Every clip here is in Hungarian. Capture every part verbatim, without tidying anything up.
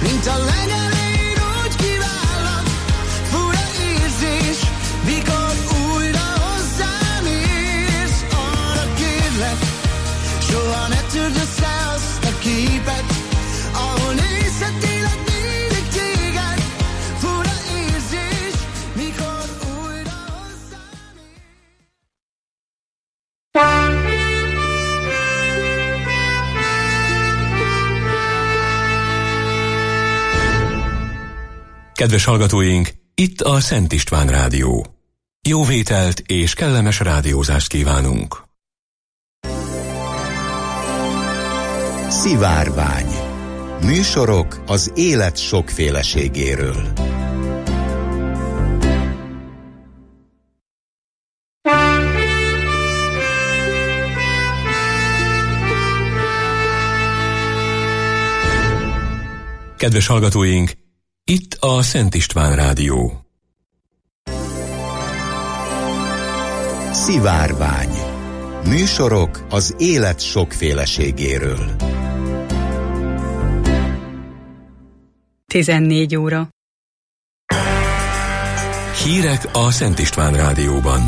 mint a legelején úgy kivállak. Fura érzés, mikor újra hozzám érsz. Arra kérlek, soha ne törd össze azt a képet, ahol nézhetélek mindig téged. Fura érzés, mikor újra hozzám érsz. Kedves hallgatóink, itt a Szent István Rádió. Jó vételt és kellemes rádiózást kívánunk. Szivárvány. Műsorok az élet sokféleségéről. Kedves hallgatóink, itt a Szent István Rádió. Szivárvány. Műsorok az élet sokféleségéről. tizennégy óra. Hírek a Szent István Rádióban.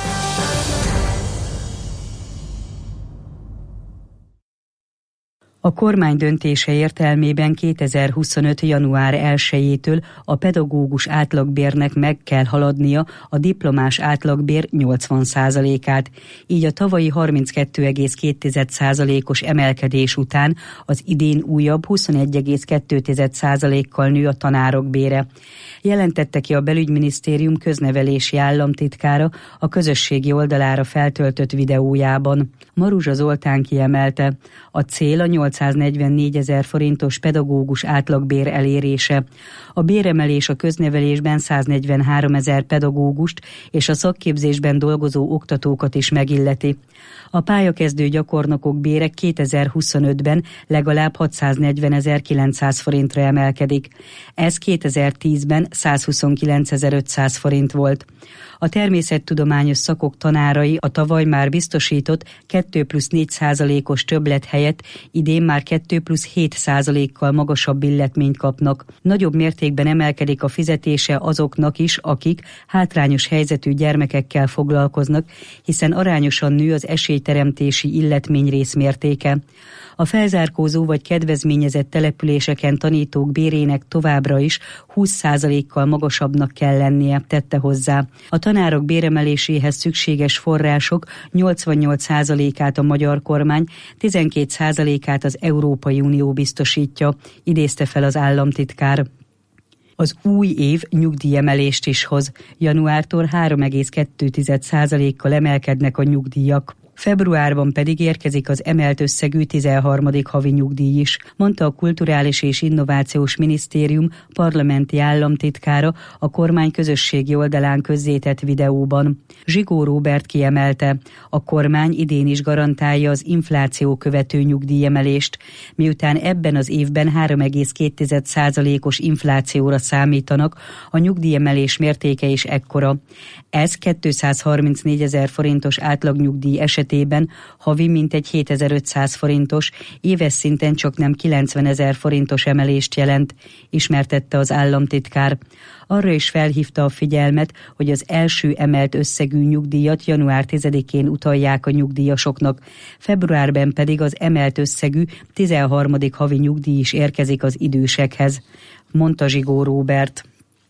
A kormány döntése értelmében kétezer-huszonöt. január elsejétől a pedagógus átlagbérnek meg kell haladnia a diplomás átlagbér nyolcvan százalékát. Így a tavalyi harminckettő egész két százalékos emelkedés után az idén újabb huszonegy egész kettő százalékkal nő a tanárok bére. Jelentette ki a Belügyminisztérium köznevelési államtitkára a közösségi oldalára feltöltött videójában. Maruzsa Zoltán kiemelte, a cél a nyolcszáznegyvennégy forintos pedagógus átlagbér elérése. A béremelés a köznevelésben száznegyvenháromezer pedagógust és a szakképzésben dolgozó oktatókat is megilleti. A pályakezdő gyakornokok bére kétezer-huszonötben legalább hatszáznegyvenezer-kilencszáz forintra emelkedik. Ez kétezer-tízben százhuszonkilencezer-ötszáz forint volt. A természettudományos szakok tanárai a tavaly már biztosított kettő plusz négy százalékos többlet helyett idén már kettő plusz hét százalékkal magasabb illetményt kapnak. Nagyobb mértékben emelkedik a fizetése azoknak is, akik hátrányos helyzetű gyermekekkel foglalkoznak, hiszen arányosan nő az esélyteremtési illetmény részmértéke. A felzárkózó vagy kedvezményezett településeken tanítók bérének továbbra is húsz százalékkal magasabbnak kell lennie, tette hozzá. A tanárok béremeléséhez szükséges források nyolcvannyolc százalékát a magyar kormány, tizenkét százalékát az Európai Unió biztosítja, idézte fel az államtitkár. Az új év nyugdíjemelést is hoz. Januártól három egész kettő százalékkal emelkednek a nyugdíjak. Februárban pedig érkezik az emelt összegű tizenharmadik havi nyugdíj is, mondta a Kulturális és Innovációs Minisztérium parlamenti államtitkára a kormány közösségi oldalán közzétett videóban. Zsigó Róbert kiemelte, a kormány idén is garantálja az infláció követő nyugdíjemelést, miután ebben az évben három egész két százalékos inflációra számítanak, a nyugdíjemelés mértéke is ekkora. Ez kétszázharmincnégyezer forintos átlagnyugdíj esetében havi mintegy hétezer-ötszáz forintos, éves szinten csak nem kilencvenezer forintos emelést jelent, ismertette az államtitkár. Arra is felhívta a figyelmet, hogy az első emelt összegű nyugdíjat január tizedikén utalják a nyugdíjasoknak, februárban pedig az emelt összegű tizenharmadik havi nyugdíj is érkezik az idősekhez, mondta Zsigó Róbert.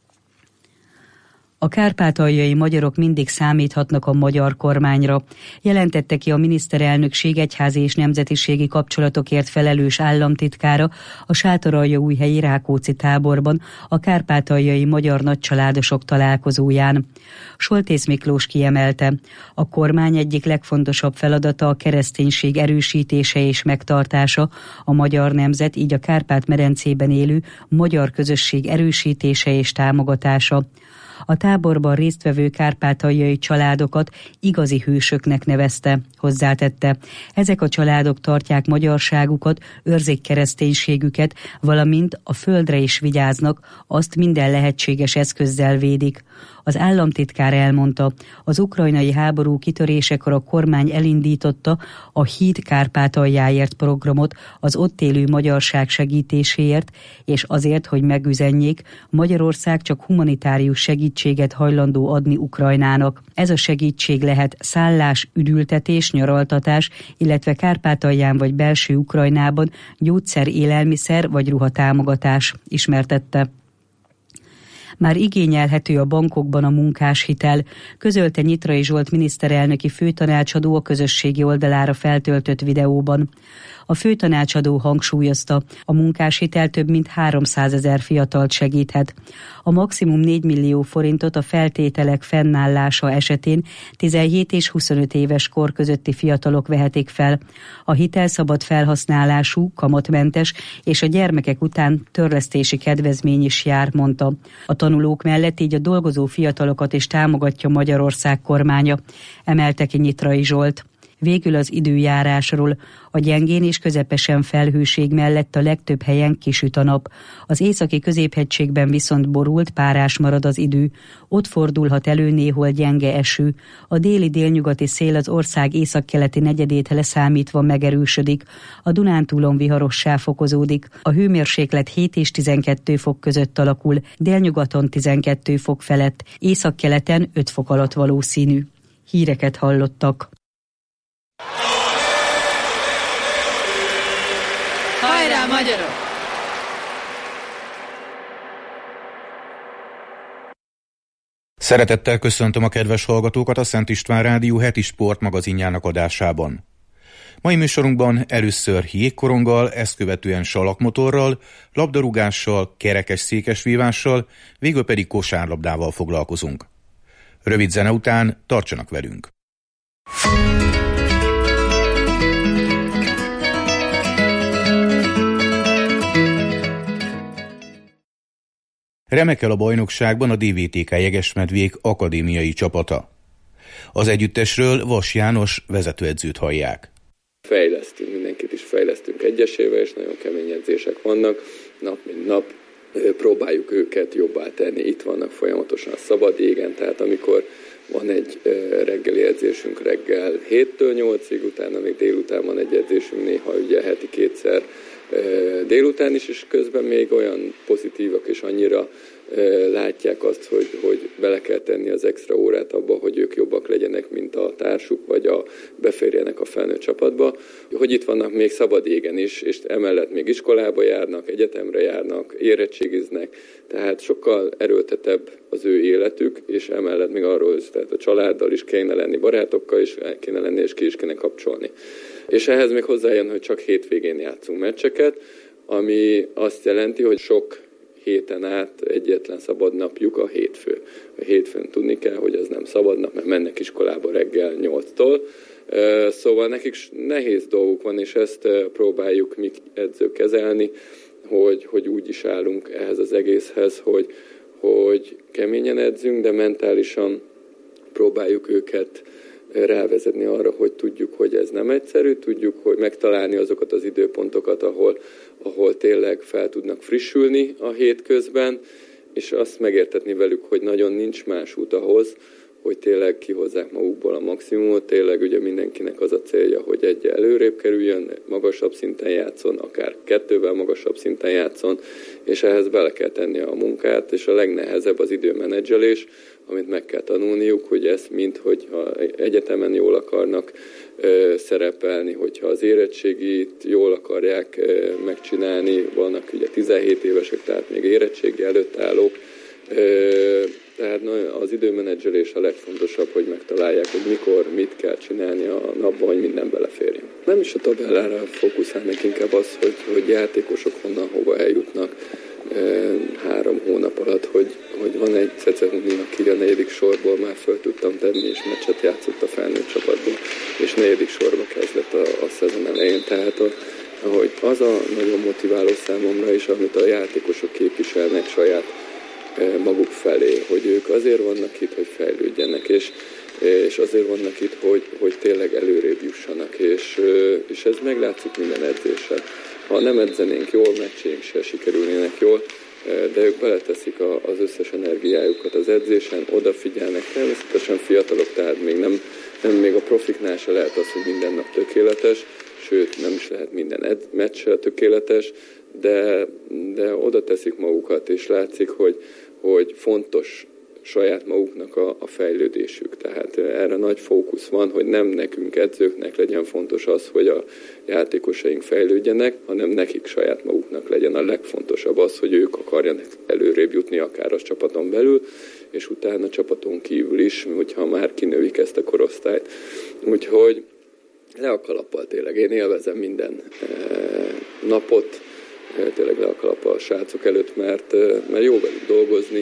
A kárpátaljai magyarok mindig számíthatnak a magyar kormányra, jelentette ki a miniszterelnökség egyházi és nemzetiségi kapcsolatokért felelős államtitkára a Sátoraljaújhelyi Rákóczi táborban a kárpátaljai magyar nagycsaládosok találkozóján. Soltész Miklós kiemelte, a kormány egyik legfontosabb feladata a kereszténység erősítése és megtartása, a magyar nemzet, így a Kárpát-medencében élő magyar közösség erősítése és támogatása. A táborban résztvevő kárpátaljai családokat igazi hősöknek nevezte. Hozzátette, ezek a családok tartják magyarságukat, őrzik kereszténységüket, valamint a földre is vigyáznak, azt minden lehetséges eszközzel védik. Az államtitkár elmondta, az ukrajnai háború kitörésekor a kormány elindította a Híd Kárpátaljáért programot az ott élő magyarság segítéséért, és azért, hogy megüzenjék, Magyarország csak humanitárius segítséget hajlandó adni Ukrajnának. Ez a segítség lehet szállás, üdültetés, nyaraltatás, illetve Kárpátalján vagy belső Ukrajnában gyógyszer, élelmiszer vagy ruhatámogatás, ismertette. Már igényelhető a bankokban a munkáshitel, közölte Nyitrai Zsolt miniszterelnöki főtanácsadó a közösségi oldalára feltöltött videóban. A főtanácsadó hangsúlyozta, a munkáshitel több mint háromszázezer fiatalt segíthet. A maximum négy millió forintot a feltételek fennállása esetén tizenhét és huszonöt éves kor közötti fiatalok vehetik fel. A hitel szabad felhasználású, kamatmentes és a gyermekek után törlesztési kedvezmény is jár, mondta. A tanulók mellett így a dolgozó fiatalokat is támogatja Magyarország kormánya, emelte ki Nyitrai Zsolt. Végül az időjárásról. A gyengén és közepesen felhőség mellett a legtöbb helyen kisüt a nap. Az északi középhegységben viszont borult, párás marad az idő. Ott fordulhat elő néhol gyenge eső. A déli-délnyugati szél az ország északkeleti negyedét leszámítva megerősödik. A Dunántúlon viharossá fokozódik. A hőmérséklet hét és tizenkettő fok között alakul, délnyugaton tizenkettő fok felett, északkeleten öt fok alatt valószínű. Híreket hallottak. Hajrá, magyarok! Szeretettel köszöntöm a kedves hallgatókat a Szent István Rádió heti sportmagazinjának adásában. Mai műsorunkban először jégkoronggal, ezt követően salakmotorral, labdarúgással, kerekes székesvívással, végül pedig kosárlabdával foglalkozunk. Rövid zene után tartsanak velünk! Remekel a bajnokságban a dé vé té ká Jegesmedvék akadémiai csapata. Az együttesről Vas János vezetőedzőt hallják. Fejlesztünk, mindenkit is fejlesztünk egyesével, és nagyon kemény edzések vannak. Nap mint nap próbáljuk őket jobbá tenni. Itt vannak folyamatosan a szabad égen, tehát amikor van egy reggeli edzésünk reggel héttől nyolcig, utána még délután van egy edzésünk, néha ugye heti kétszer délután is, és közben még olyan pozitívak és annyira látják azt, hogy, hogy bele kell tenni az extra órát abba, hogy ők jobbak legyenek, mint a társuk, vagy a beférjenek a felnőtt csapatba, hogy itt vannak még szabad égen is, és emellett még iskolába járnak, egyetemre járnak, érettségiznek, tehát sokkal erőltetebb az ő életük, és emellett még arról, tehát a családdal is kéne lenni, barátokkal is kéne lenni, és ki is kéne kapcsolni. És ehhez még hozzájön, hogy csak hétvégén játszunk meccseket, ami azt jelenti, hogy sok héten át egyetlen szabad napjuk a hétfő. A hétfőn tudni kell, hogy ez nem szabad nap, mert mennek iskolába reggel nyolctól. Szóval nekik nehéz dolguk van, és ezt próbáljuk mi edzők kezelni, hogy, hogy úgy is állunk ehhez az egészhez, hogy, hogy keményen edzünk, de mentálisan próbáljuk őket rávezetni arra, hogy tudjuk, hogy ez nem egyszerű, tudjuk, hogy megtalálni azokat az időpontokat, ahol, ahol tényleg fel tudnak frissülni a hétközben, és azt megértetni velük, hogy nagyon nincs más út ahhoz, hogy tényleg kihozzák magukból a maximumot. Tényleg ugye mindenkinek az a célja, hogy egy előrébb kerüljön, magasabb szinten játszon, akár kettővel magasabb szinten játszon, és ehhez bele kell tenni a munkát, és a legnehezebb az időmenedzselés, amit meg kell tanulniuk, hogy ezt mind, hogyha egyetemen jól akarnak ö, szerepelni, hogyha az érettségit jól akarják ö, megcsinálni, vannak ugye tizenhét évesek, tehát még érettségi előtt állók, ö, tehát az időmenedzselés a legfontosabb, hogy megtalálják, hogy mikor, mit kell csinálni a napban, hogy minden beleférjen. Nem is a tabellára fókuszálnak, inkább az, hogy, hogy játékosok honnan hova eljutnak e, három hónap alatt, hogy, hogy van egy Cecehuni, aki a negyedik sorból már föl tudtam tenni, és meccset játszott a felnőtt csapatban, és negyedik sorba kezdett a, a szezon elején. Tehát a, ahogy az a nagyon motiváló számomra is, amit a játékosok képviselnek saját maguk felé, hogy ők azért vannak itt, hogy fejlődjenek, és, és azért vannak itt, hogy, hogy tényleg előrébb jussanak, és, és ez meglátszik minden edzésen. Ha nem edzenénk jól, meccseink se sikerülnének jól, de ők beleteszik az összes energiájukat az edzésen, odafigyelnek, természetesen fiatalok, tehát még nem, nem még a profiknál se lehet az, hogy minden nap tökéletes, sőt nem is lehet minden ed- meccs tökéletes, de, de oda teszik magukat, és látszik, hogy, hogy fontos saját maguknak a, a fejlődésük. Tehát erre nagy fókusz van, hogy nem nekünk edzőknek legyen fontos az, hogy a játékosaink fejlődjenek, hanem nekik saját maguknak legyen a legfontosabb az, hogy ők akarjanak előrébb jutni akár a csapaton belül, és utána a csapaton kívül is, hogyha már kinövik ezt a korosztályt. Úgyhogy le a kalappal tényleg. Én élvezem minden e, napot, e, tényleg le a kalappal a srácok előtt, mert, e, mert jó velük dolgozni.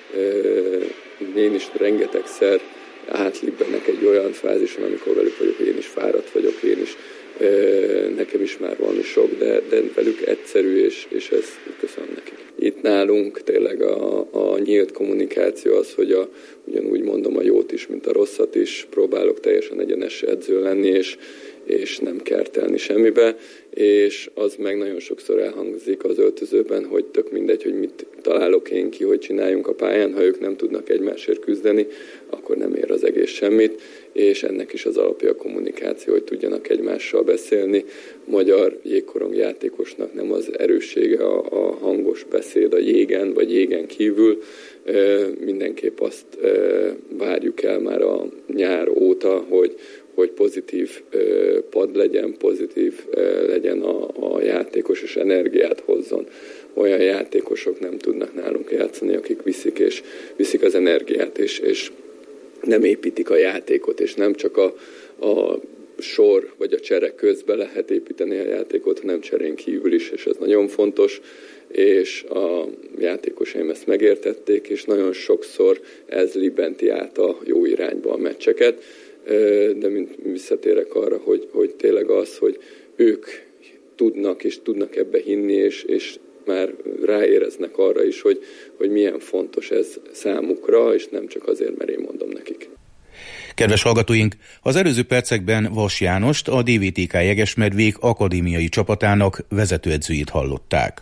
Én is rengetegszer átlibbenek egy olyan fázison, amikor velük vagyok, hogy én is fáradt vagyok, én is, nekem is már valami sok, de, de velük egyszerű, és, és ezt köszönöm nekik. Itt nálunk tényleg a, a nyílt kommunikáció az, hogy a, ugyanúgy mondom a jót is, mint a rosszat is, próbálok teljesen egyenes edző lenni, és, és nem kertelni semmibe, és az meg nagyon sokszor elhangzik az öltözőben, hogy tök mindegy, hogy mit találok én ki, hogy csináljunk a pályán, ha ők nem tudnak egymásért küzdeni, akkor nem ér az egész semmit, és ennek is az alapja a kommunikáció, hogy tudjanak egymással beszélni. Magyar jégkorong játékosnak nem az erőssége a, a hangos beszéd a jégen, vagy jégen kívül, e, mindenképp azt e, várjuk el már a nyár óta, hogy hogy pozitív uh, pad legyen, pozitív uh, legyen a, a játékos, és energiát hozzon. Olyan játékosok nem tudnak nálunk játszani, akik viszik, és viszik az energiát, és, és nem építik a játékot, és nem csak a, a sor vagy a csere közben lehet építeni a játékot, hanem cserén kívül is, és ez nagyon fontos, és a játékosaim ezt megértették, és nagyon sokszor ez libbenti át a jó irányba a meccseket, de mint visszatérek arra, hogy, hogy tényleg az, hogy ők tudnak és tudnak ebbe hinni, és, és már ráéreznek arra is, hogy, hogy milyen fontos ez számukra, és nem csak azért, mert én mondom nekik. Kedves hallgatóink, az előző percekben Vas Jánost, a dé vé té ká Jegesmedvék akadémiai csapatának vezetőedzőjét hallották.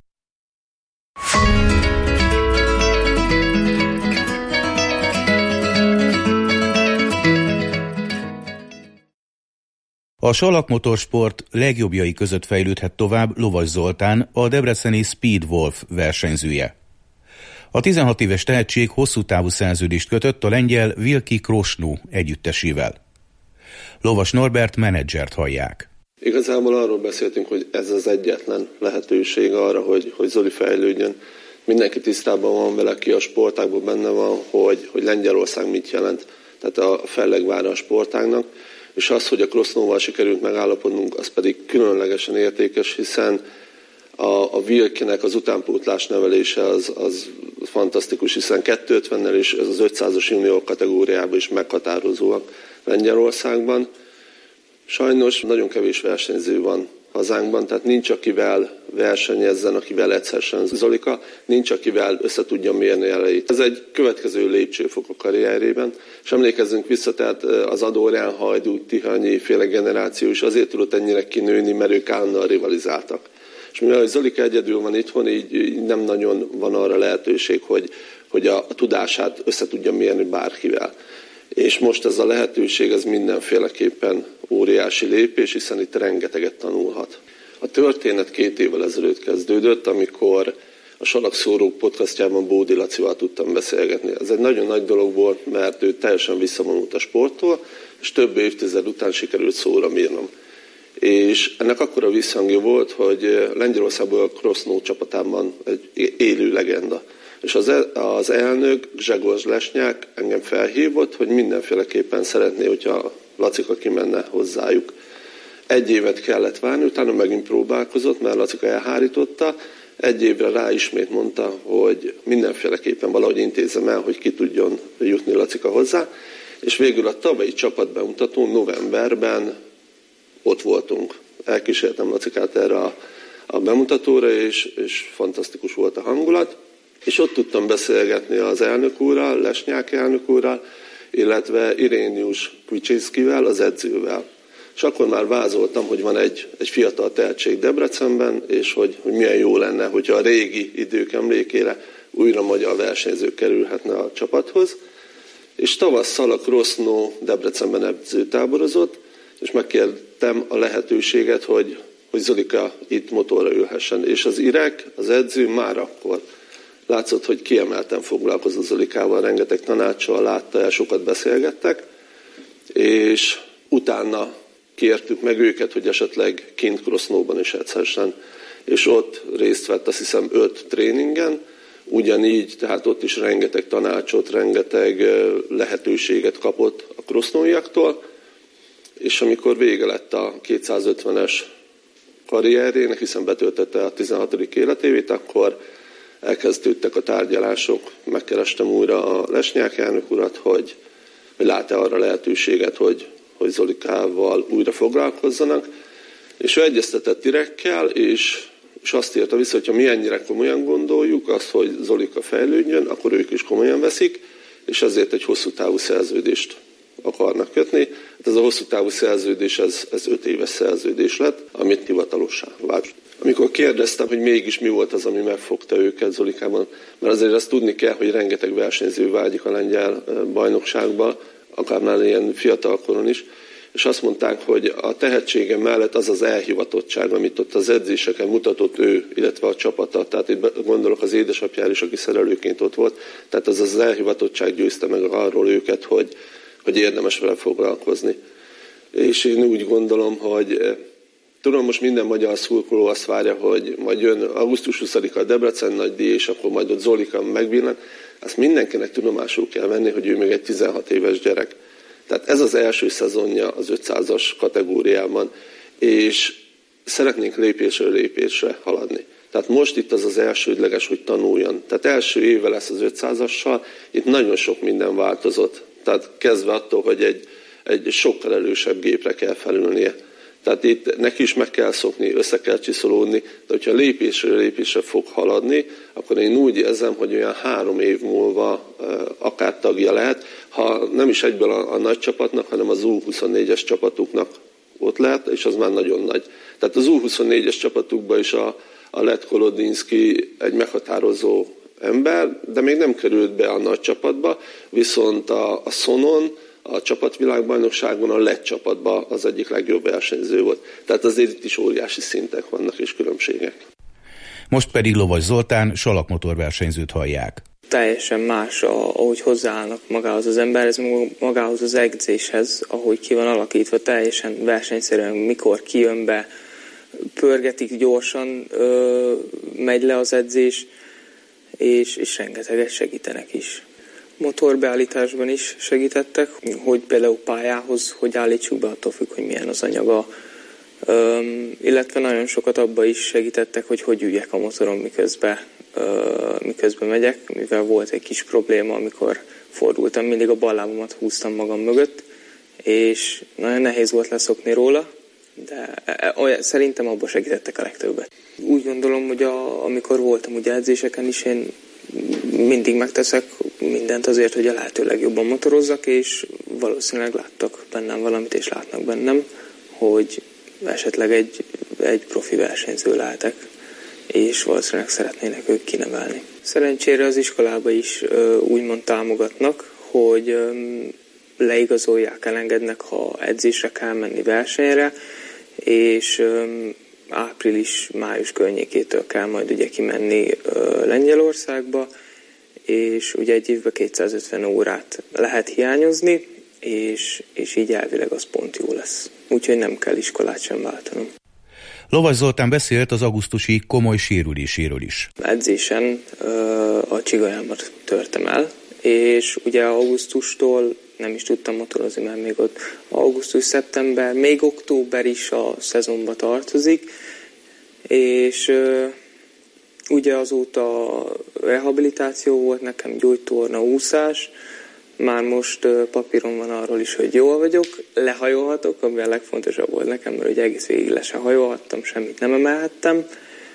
A salakmotorsport legjobbjai között fejlődhet tovább Lovas Zoltán, a debreceni Speed Wolf versenyzője. A tizenhat éves tehetség hosszú távú szerződést kötött a lengyel Wilki Krosnó együttesével. Lovas Norbert menedzsert hallják. Igazából arról beszéltünk, hogy ez az egyetlen lehetőség arra, hogy, hogy Zoli fejlődjön. Mindenki tisztában van vele, ki a sportágban benne van, hogy, hogy Lengyelország mit jelent. Tehát a fellegvára a sportágnak. És az, hogy a Krosznóval sikerült megállapodnunk, az pedig különlegesen értékes, hiszen a, a Wilkinek az utánpótlás nevelése az, az fantasztikus, hiszen kétszázötvennel és ez az ötszázas junior kategóriában is meghatározóak Lengyelországban. Sajnos nagyon kevés versenyző van hazánkban, tehát nincs akivel versenyezzen, akivel egyszerűen Zolika, nincs akivel össze tudja mérni elejét. Ez egy következő lépcsőfok a karrierében, és emlékezzünk vissza, tehát az Adorján, Hajdú, Tihanyi féle generáció is azért tudott ennyire kinőni, mert ők állandóan rivalizáltak. És mivel Zolika egyedül van itthon, így, így nem nagyon van arra lehetőség, hogy, hogy a, a tudását össze tudja mérni bárkivel. És most ez a lehetőség, ez mindenféleképpen óriási lépés, hiszen itt rengeteget tanulhat. A történet két évvel ezelőtt kezdődött, amikor a Salakszórók podcastjában Bódi Lacival tudtam beszélgetni. Ez egy nagyon nagy dolog volt, mert ő teljesen visszavonult a sporttól, és több évtized után sikerült szóra mérnem. És ennek akkora visszhangja volt, hogy Lengyelországból a Krosznó csapatában egy élő legenda. És az, az elnök, Grzegorz Lesnyák engem felhívott, hogy mindenféleképpen szeretné, hogyha Lacika kimenne hozzájuk. Egy évet kellett várni, utána megint próbálkozott, mert Lacika elhárította. Egy évre rá ismét mondta, hogy mindenféleképpen valahogy intézem el, hogy ki tudjon jutni Lacika hozzá. És végül a tavalyi csapatbemutatón novemberben ott voltunk. Elkísértem Lacikát erre a, a bemutatóra, és, és fantasztikus volt a hangulat. És ott tudtam beszélgetni az elnök úrral, Lesnyák elnök úrral, illetve Irénius Picsészkivel, az edzővel. És akkor már vázoltam, hogy van egy, egy fiatal tehetség Debrecenben, és hogy, hogy milyen jó lenne, hogyha a régi idők emlékére újra magyar versenyző kerülhetne a csapathoz. És tavasszal a Krosno Debrecenben edzőtáborozott, és megkértem a lehetőséget, hogy, hogy Zolika itt motorra ülhessen. És az Irek, az edző már akkor látszott, hogy kiemelten foglalkozott Zolikával, rengeteg tanácssal látta el, sokat beszélgettek, és utána kértük meg őket, hogy esetleg kint Krosznóban is edzhessen. És ott részt vett, azt hiszem, öt tréningen, ugyanígy, tehát ott is rengeteg tanácsot, rengeteg lehetőséget kapott a krosznóiaktól, és amikor vége lett a kétszázötvenes karrierjének, hiszen betöltötte a tizenhatodik életévét, akkor elkezdődtek a tárgyalások, megkerestem újra a Lesnyák elnök urat, hogy, hogy lát-e arra lehetőséget, hogy, hogy Zolikával újra foglalkozzanak, és ő egyeztetett Irekkel, és és azt írta vissza, hogy ha mi ennyire komolyan gondoljuk azt, hogy Zolika fejlődjön, akkor ők is komolyan veszik, és ezért egy hosszú távú szerződést akarnak kötni. Hát ez a hosszú távú szerződés, ez, ez öt éves szerződés lett, amit hivatalossá vált. Amikor kérdeztem, hogy mégis mi volt az, ami megfogta őket Zolikában, mert azért azt tudni kell, hogy rengeteg versenyző vágyik a lengyel bajnokságba, akár már ilyen fiatalkoron is, és azt mondták, hogy a tehetsége mellett az az elhivatottság, amit ott az edzéseken mutatott ő, illetve a csapata, tehát itt gondolok az édesapjára is, aki szerelőként ott volt, tehát az az elhivatottság győzte meg arról őket, hogy, hogy érdemes vele foglalkozni. És én úgy gondolom, hogy tudom, most minden magyar szurkoló azt várja, hogy majd jön augusztus huszadika a Debrecen nagy díj, és akkor majd ott Zolika megvillan. Azt mindenkinek tudomásul kell venni, hogy ő még egy tizenhat éves gyerek. Tehát ez az első szezonja az ötszázas kategóriában, és szeretnénk lépésről lépésre haladni. Tehát most itt az az elsődleges, hogy tanuljon. Tehát első éve lesz az ötszázassal, itt nagyon sok minden változott. Tehát kezdve attól, hogy egy, egy sokkal erősebb gépre kell felülnie. Tehát itt neki is meg kell szokni, össze kell csiszolódni, de hogyha lépésről lépésre fog haladni, akkor én úgy érzem, hogy olyan három év múlva akár tagja lehet, ha nem is egyből a, a nagy csapatnak, hanem az U huszonnégyes csapatuknak ott lehet, és az már nagyon nagy. Tehát az U huszonnégyes csapatukban is a, a Lett Kolodinszki egy meghatározó ember, de még nem került be a nagy csapatba, viszont a, a Szonon, a csapatvilágbajnokságon a Lett csapatban az egyik legjobb versenyző volt. Tehát azért itt is óriási szintek vannak és különbségek. Most pedig Lovas Zoltán salakmotorversenyzőt hallják. Teljesen más, ahogy hozzáállnak magához az emberhez, magához az edzéshez, ahogy ki van alakítva, teljesen versenyszerűen, mikor kijön be, pörgetik gyorsan, ö, megy le az edzés, és, és rengeteget segítenek is. Motorbeállításban is segítettek, hogy például pályához, hogy állítsuk be, attól függ, hogy milyen az anyaga. Üm, illetve nagyon sokat abba is segítettek, hogy hogy üljek a motoron, miközben, uh, miközben megyek, mivel volt egy kis probléma, amikor fordultam, mindig a bal lábamat húztam magam mögött, és nagyon nehéz volt leszokni róla, de olyan, szerintem abba segítettek a legtöbbet. Úgy gondolom, hogy a, amikor voltam ugye edzéseken is, én mindig megteszek mindent azért, hogy a lehető legjobban motorozzak, és valószínűleg láttak bennem valamit, és látnak bennem, hogy esetleg egy, egy profi versenyző lehetek, és valószínűleg szeretnének ők kinevelni. Szerencsére az iskolába is ö, úgymond támogatnak, hogy ö, leigazolják, elengednek, ha edzésre kell menni versenyre, és ö, április-május környékétől kell majd ugye kimenni ö, Lengyelországba, és ugye egy évben kétszázötven órát lehet hiányozni, és, és így elvileg az pont jó lesz. Úgyhogy nem kell iskolát sem váltanom. Lovas Zoltán beszélt az augusztusi komoly sérüléséről is. Edzésen ö, a csigajámat törtem el, és ugye augusztustól nem is tudtam motorozni, mert még ott augusztus, szeptember, még október is a szezonba tartozik, és ö, ugye azóta rehabilitáció volt nekem, gyógytorna, úszás, már most ö, papíron van arról is, hogy jól vagyok, lehajolhatok, ami a legfontosabb volt nekem, mert ugye egész végig le se hajolhattam, semmit nem emelhettem,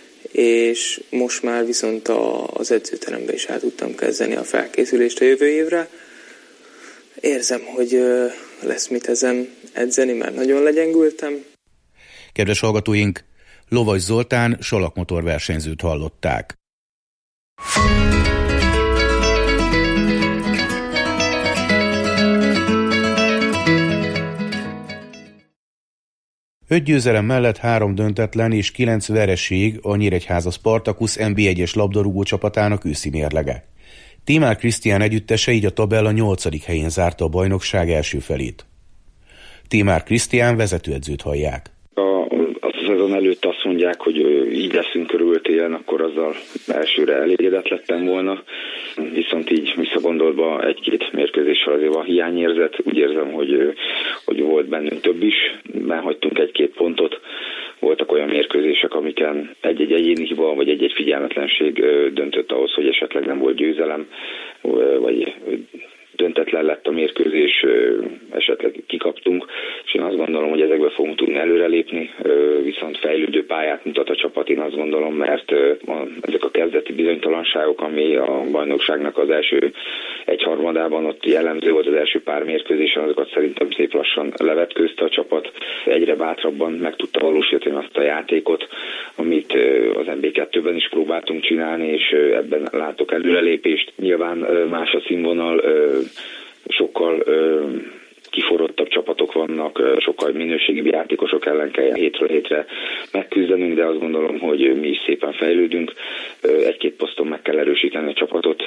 és most már viszont a, az edzőterembe is el tudtam kezdeni a felkészülést a jövő évre, Érzem, hogy lesz mit ezen edzeni, mert nagyon legyengültem. Kedves hallgatóink, Lovas Zoltán salakmotor versenyzőt hallották. Öt győzelem mellett három döntetlen és kilenc vereség a Nyíregyháza Spartacus en bé egyes labdarúgó csapatának őszi mérlege. Tímár Krisztián együttese így a tabella nyolcadik helyén zárta a bajnokság első felét. Tímár Krisztián vezetőedzőt hallják. A szezon előtt azt mondják, hogy így leszünk körültélen, akkor azzal elsőre elégedett lettem volna. Viszont így visszagondolva egy-két mérkőzéssel azért van hiányérzet. Úgy érzem, hogy, hogy volt bennünk több is. Benhagytunk egy-két pontot. Voltak olyan mérkőzések, amiken egy-egy egyéni hiba, vagy egy-egy figyelmetlenség döntött ahhoz, hogy esetleg nem volt győzelem, vagy döntetlen lett a mérkőzés, esetleg kikaptunk, és én azt gondolom, hogy ezekből fogunk tudni előrelépni, viszont fejlődő pályát mutat a csapat, én azt gondolom, mert ezek a kezdeti bizonytalanságok, ami a bajnokságnak az első egyharmadában ott jellemző volt az első pár mérkőzésen, azokat szerintem szép lassan levetkőzte a csapat, egyre bátrabban meg tudta valósítani azt a játékot, amit az en bé kettőben is próbáltunk csinálni, és ebben látok előrelépést. Nyilván más a színvonal, sokkal kiforrottabb csapatok vannak, sokkal minőségibb játékosok ellen kell hétről hétre megküzdenünk, de azt gondolom, hogy mi is szépen fejlődünk. Egy-két poszton meg kell erősíteni a csapatot,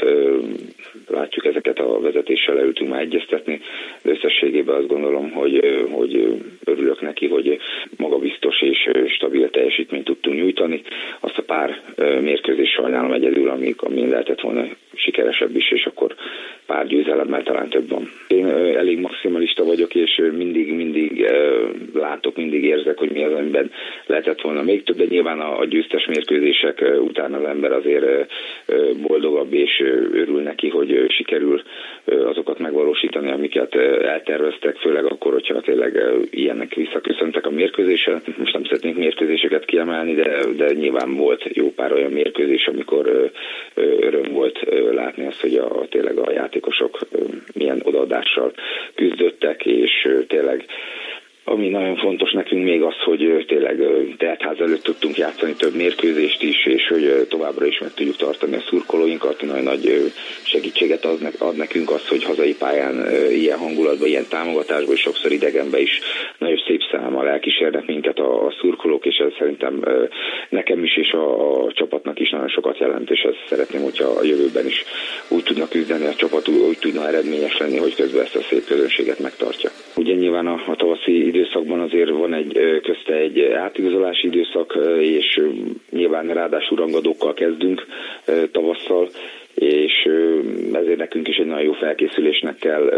látjuk ezeket a vezetéssel leültünk már egyeztetni, de összességében azt gondolom, hogy, hogy örülök neki, hogy magabiztos és stabil teljesítményt tudtunk nyújtani. Azt a pár mérkőzés sajnálom egyedül, amik, amin lehetett volna sikeresebb is, és akkor pár győzelemmel talán több van. Én elég maximalista vagyok, és mindig, mindig látok, mindig érzek, hogy mi az, amiben lehetett volna még több, de nyilván a győztes mérkőzések után az ember azért boldogabb, és örül neki, hogy sikerül azokat megvalósítani, amiket elterveztek, főleg akkor, hogyha tényleg ilyenek visszaköszöntek a mérkőzésen. Most nem szeretnénk mérkőzéseket kiemelni, de, de nyilván volt jó pár olyan mérkőzés, amikor öröm volt látni azt, hogy a, tényleg a játékosok milyen odaadással küzdöttek, és tényleg ami nagyon fontos nekünk még az, hogy tényleg teltház előtt tudtunk játszani több mérkőzést is, és hogy továbbra is meg tudjuk tartani a szurkolóinkat. Nagyon nagy segítséget ad nekünk az, hogy hazai pályán ilyen hangulatban, ilyen támogatásban, és sokszor idegenben is nagyon szép számmal elkísérnek minket a szurkolók, és ez szerintem nekem is és a, a csapatnak is nagyon sokat jelent, és ezt szeretném, hogyha a jövőben is úgy tudnak küzdeni a csapat, úgy tudna eredményes lenni, hogy közben ezt a szép közönséget megtartja. Ugye nyilván a, a tavaszi időszakban azért van egy közte egy átigazolási időszak, és nyilván ráadásul rangadókkal kezdünk tavasszal, és ezért nekünk is egy nagyon jó felkészülésnek kell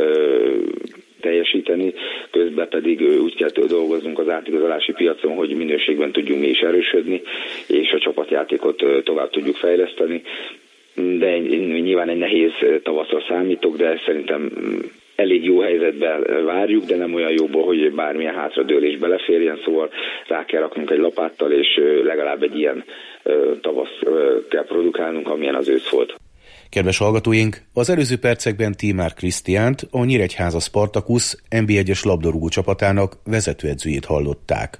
teljesíteni, közben pedig úgy kell dolgoznunk az átigazolási piacon, hogy minőségben tudjunk mi is erősödni, és a csapatjátékot tovább tudjuk fejleszteni. De nyilván egy nehéz tavaszra számítok, de szerintem elég jó helyzetben várjuk, de nem olyan jóból, hogy bármilyen hátradőlés beleférjen, szóval rá kell raknunk egy lapáttal, és legalább egy ilyen tavasz kell produkálnunk, amilyen az ősz volt. Kedves hallgatóink, az előző percekben Tímár Krisztiánt, a Nyíregyháza Spartacus en bé egyes labdarúgó csapatának vezetőedzőjét hallották.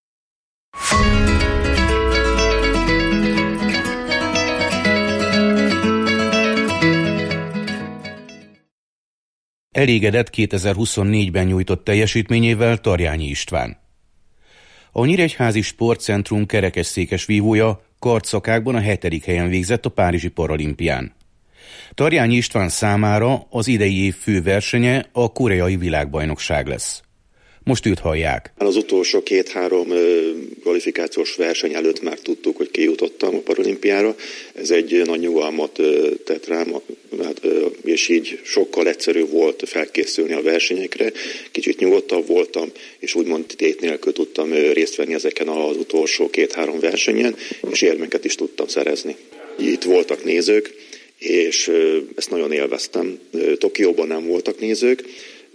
Elégedett kétezer-huszonnégyben nyújtott teljesítményével Tarjányi István. A Nyíregyházi Sportcentrum kerekesszékes vívója kartszakákban a hetedik helyen végzett a Párizsi Paralimpián. Tarjányi István számára az idei év fő versenye a koreai világbajnokság lesz. Most őt hallják. Az utolsó két-három kvalifikációs verseny előtt már tudtuk, hogy kijutottam a paralimpiára. Ez egy nagy nyugalmat tett rám, és így sokkal egyszerűbb volt felkészülni a versenyekre. Kicsit nyugodtabb voltam, és úgymond tét nélkül tudtam részt venni ezeken az utolsó két-három versenyen, és élményeket is tudtam szerezni. Itt voltak nézők, és ezt nagyon élveztem. Tokióban nem voltak nézők,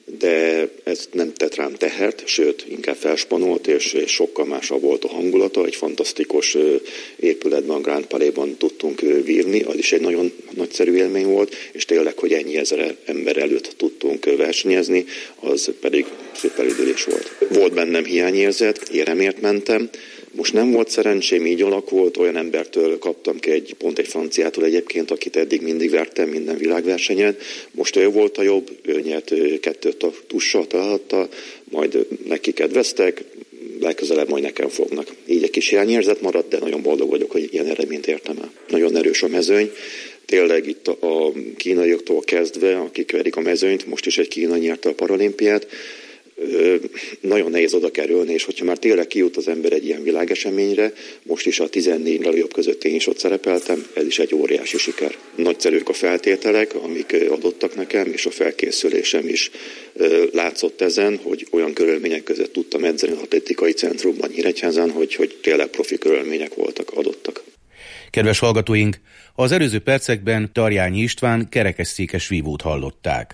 de ez nem tett rám tehert, sőt, inkább felspanolt, és, és sokkal másabb volt a hangulata. Egy fantasztikus épületben, a Grand Palais-ban tudtunk vívni, az is egy nagyon nagyszerű élmény volt, és tényleg, hogy ennyi ezer ember előtt tudtunk versenyezni, az pedig szép elődülés volt. Volt bennem hiányérzet, éremért mentem. Most nem volt szerencsém, így alakult, olyan embertől kaptam ki egy, pont egy franciától egyébként, akit eddig mindig vertem minden világversenyen. Most ő volt a jobb, ő nyert kettőt a tussal találta, majd neki kedveztek, legközelebb majd nekem fognak. Így egy kis hiányérzet maradt, de nagyon boldog vagyok, hogy ilyen eredményt értem el. Nagyon erős a mezőny. Tényleg itt a kínaiaktól kezdve, akik verik a mezőnyt, most is egy kínai nyerte a paralimpiát, nagyon nehéz oda kerülni, és hogyha már tényleg kijut az ember egy ilyen világeseményre, most is a tizennégy legjobb között én is ott szerepeltem, ez is egy óriási siker. Nagyszerűek a feltételek, amik adottak nekem, és a felkészülésem is látszott ezen, hogy olyan körülmények között tudtam edzeni az atlétikai centrumban Nyíregyházán, hogy, hogy tényleg profi körülmények voltak, adottak. Kedves hallgatóink, az előző percekben Tarjányi István kerekesszékes vívót hallották.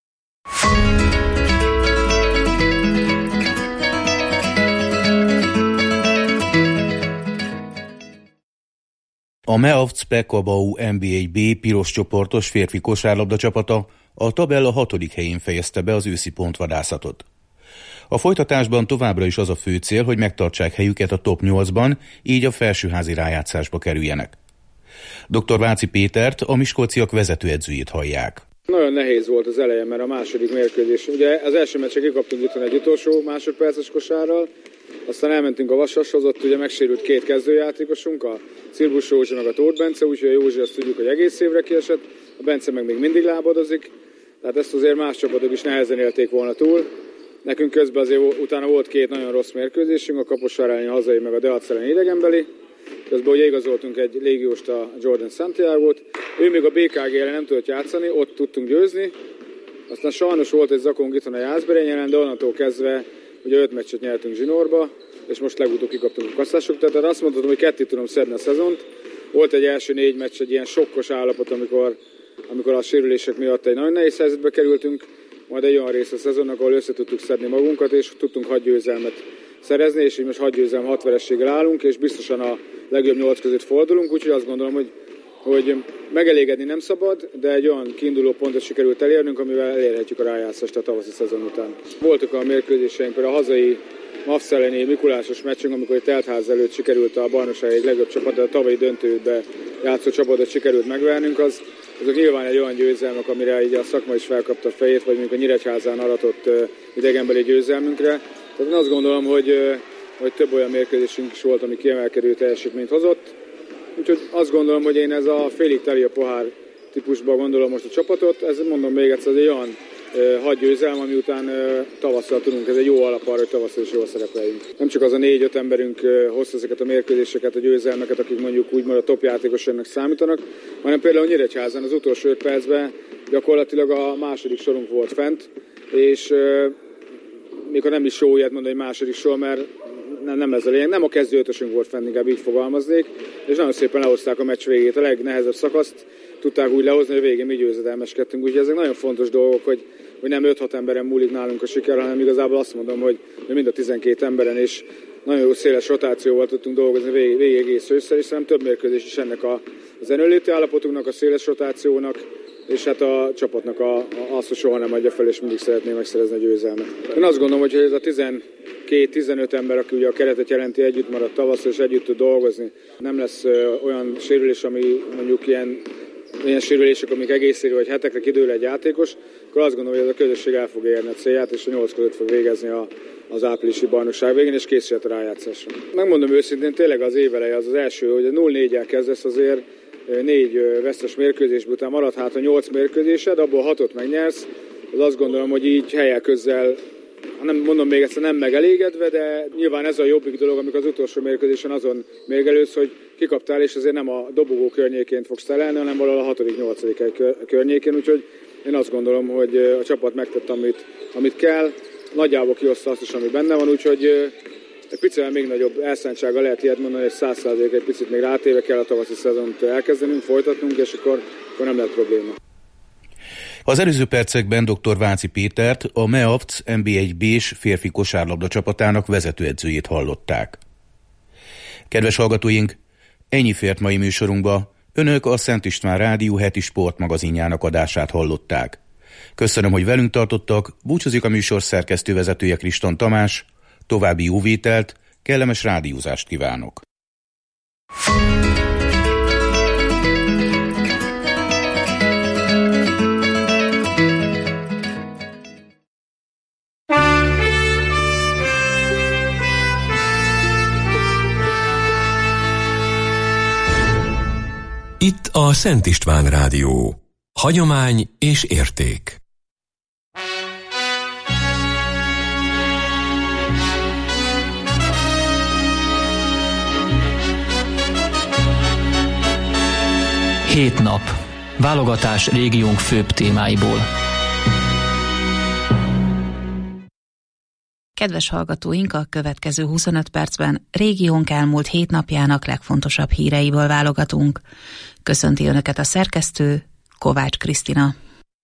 A Meavc Pekabau en bé egy bé piros csoportos férfi kosárlabda csapata a tabella hatodik helyén fejezte be az őszi pontvadászatot. A folytatásban továbbra is az a fő cél, hogy megtartsák helyüket a top nyolcban, így a felsőházi rájátszásba kerüljenek. doktor Váci Pétert, a miskolciak vezetőedzőjét hallják. Nagyon nehéz volt az eleje, mert a második mérkőzés, ugye az első meccsen kikaptunk itt egy utolsó másodperces kosárral, aztán elmentünk a Vasashoz, ott ugye megsérült két kezdőjátékosunk, a Cirbus Józsi meg a Tóth Bence, úgyhogy a Józsi azt tudjuk, hogy egész évre kiesett, a Bence meg még mindig lábadozik, tehát ezt azért más csapatok is nehezen élték volna túl. Nekünk közben azért utána volt két nagyon rossz mérkőzésünk, a Kaposvár elleni hazai meg a Deac elleni idegenbeli. Közben ugye igazoltunk egy légióst, a Jordan Santiago-t, ő még a bé ká gé-re nem tudott játszani, ott tudtunk győzni, aztán sajnos volt egy zakónk itt a Jászberényen, de onnantól kezdve ugye öt meccset nyertünk zsinórba, és most legutóbb kikaptunk a kasszások, tehát azt mondhatom, hogy ketté tudom szedni a szezont. Volt egy első négy meccs, egy ilyen sokkos állapot, amikor, amikor a sérülések miatt egy nagyon nehéz helyzetbe kerültünk, majd egy olyan rész a szezonnak, ahol össze tudtuk szedni magunkat, és tudtunk hat győzelmet szerezni, és így most hat győzelem, hat verességgel állunk, és biztosan a legjobb nyolc között fordulunk, úgyhogy azt gondolom, hogy, hogy megelégedni nem szabad, de egy olyan kiinduló pontot sikerült elérnünk, amivel elérhetjük a rájátszást a tavaszi szezon után. Voltak a mérkőzéseink, például a hazai Mavc elleni Mikulásos meccsünk, amikor egy teltház előtt sikerült a bajnokság egy legjobb csapat, de a tavalyi döntőbe játszó csapatot sikerült megvernünk, az, azok nyilván egy olyan győzelmek, amire így a szakma is felkapta a fejét, vagy mondjuk a Nyíregyházán aratott idegenbeli győzelmünkre. Tehát én azt gondolom, hogy, hogy több olyan mérkőzésünk is volt, ami kiemelkedő teljesítményt hozott. Úgyhogy azt gondolom, hogy én ez a félig teli a pohár típusban gondolom most a csapatot. Ez mondom még egyszer, egy olyan hat győzelem, ami után tavasszal tudunk, ez egy jó alap arra, hogy tavasszal is jól szerepeljünk. Nem csak az a négy-öt emberünk hozta ezeket a mérkőzéseket, a győzelmeket, akik mondjuk úgymond a top játékosoknak számítanak, hanem például Nyíregyházán az utolsó öt percben gyakorlatilag a második sorunk volt fent, és mikor nem is jó ilyet mondani, hogy második sor, mert nem, nem ez a lényeg, nem a kezdő ötösünk volt fenn, inkább így fogalmaznék, és nagyon szépen lehozták a meccs végét, a legnehezebb szakaszt tudták úgy lehozni, hogy a végén mi győzedelmeskedtünk, úgyhogy ezek nagyon fontos dolgok, hogy, hogy nem öt-hat emberen múlik nálunk a siker, hanem igazából azt mondom, hogy mind a tizenkét emberen is nagyon jó széles rotációval tudtunk dolgozni végig, végig egész ősszel, és szerintem több mérkőzés is ennek a, az erőnléti állapotunknak, a széles rotációnak, és hát a csapatnak a, a, azt, hogy soha nem adja fel, és mindig szeretné megszerezni a győzelmet. Én azt gondolom, hogy ez a tizenkét-tizenöt ember, aki ugye a keretet jelenti, együtt maradt tavasszal, és együtt tud dolgozni, nem lesz ö, olyan sérülés, ami mondjuk ilyen, ilyen sérülések, amik egész évre vagy hetekre kidől egy játékos, akkor azt gondolom, hogy ez a közösség el fog érni a célját, és a nyolc között fog végezni a, az áprilisi bajnokság végén, és készülhet a rájátszásra. Megmondom őszintén, tényleg az éveleje az az első, hogy a nulla négyel kezdesz azért, négy vesztes mérkőzésből után marad hát a nyolc mérkőzésed, abból hatot megnyersz, az azt gondolom, hogy így helyek közel, nem mondom még egyszer, nem megelégedve, de nyilván ez a jobbik dolog, amikor az utolsó mérkőzésen azon mérgelődsz, hogy kikaptál, és azért nem a dobogó környékén fogsz telelni, hanem valahol a hatodik nyolcadik hely környékén, úgyhogy én azt gondolom, hogy a csapat megtett, amit, amit kell, nagyjából kihozta azt is, ami benne van, úgyhogy egy picivel még nagyobb elszántsága lehet ilyet mondani, hogy száz százalék egy picit még rátéve kell a tavaszi szezont elkezdenünk, folytatnunk, és akkor, akkor nem lehet probléma. Az előző percekben dr. Váci Pétert, a MEAFC en bé egy bé-s férfi kosárlabda csapatának vezetőedzőjét hallották. Kedves hallgatóink, ennyi fért mai műsorunkba. Önök a Szent István Rádió heti sportmagazinjának adását hallották. Köszönöm, hogy velünk tartottak, búcsúzik a műsor szerkesztővezetője Kriston Tamás, további jó vételt, kellemes rádiózást kívánok. Itt a Szent István Rádió. Hagyomány és érték. Hét nap. Válogatás régiónk főbb témáiból. Kedves hallgatóink, a következő huszonöt percben régiónk elmúlt hét napjának legfontosabb híreiből válogatunk. Köszönti Önöket a szerkesztő, Kovács Krisztina.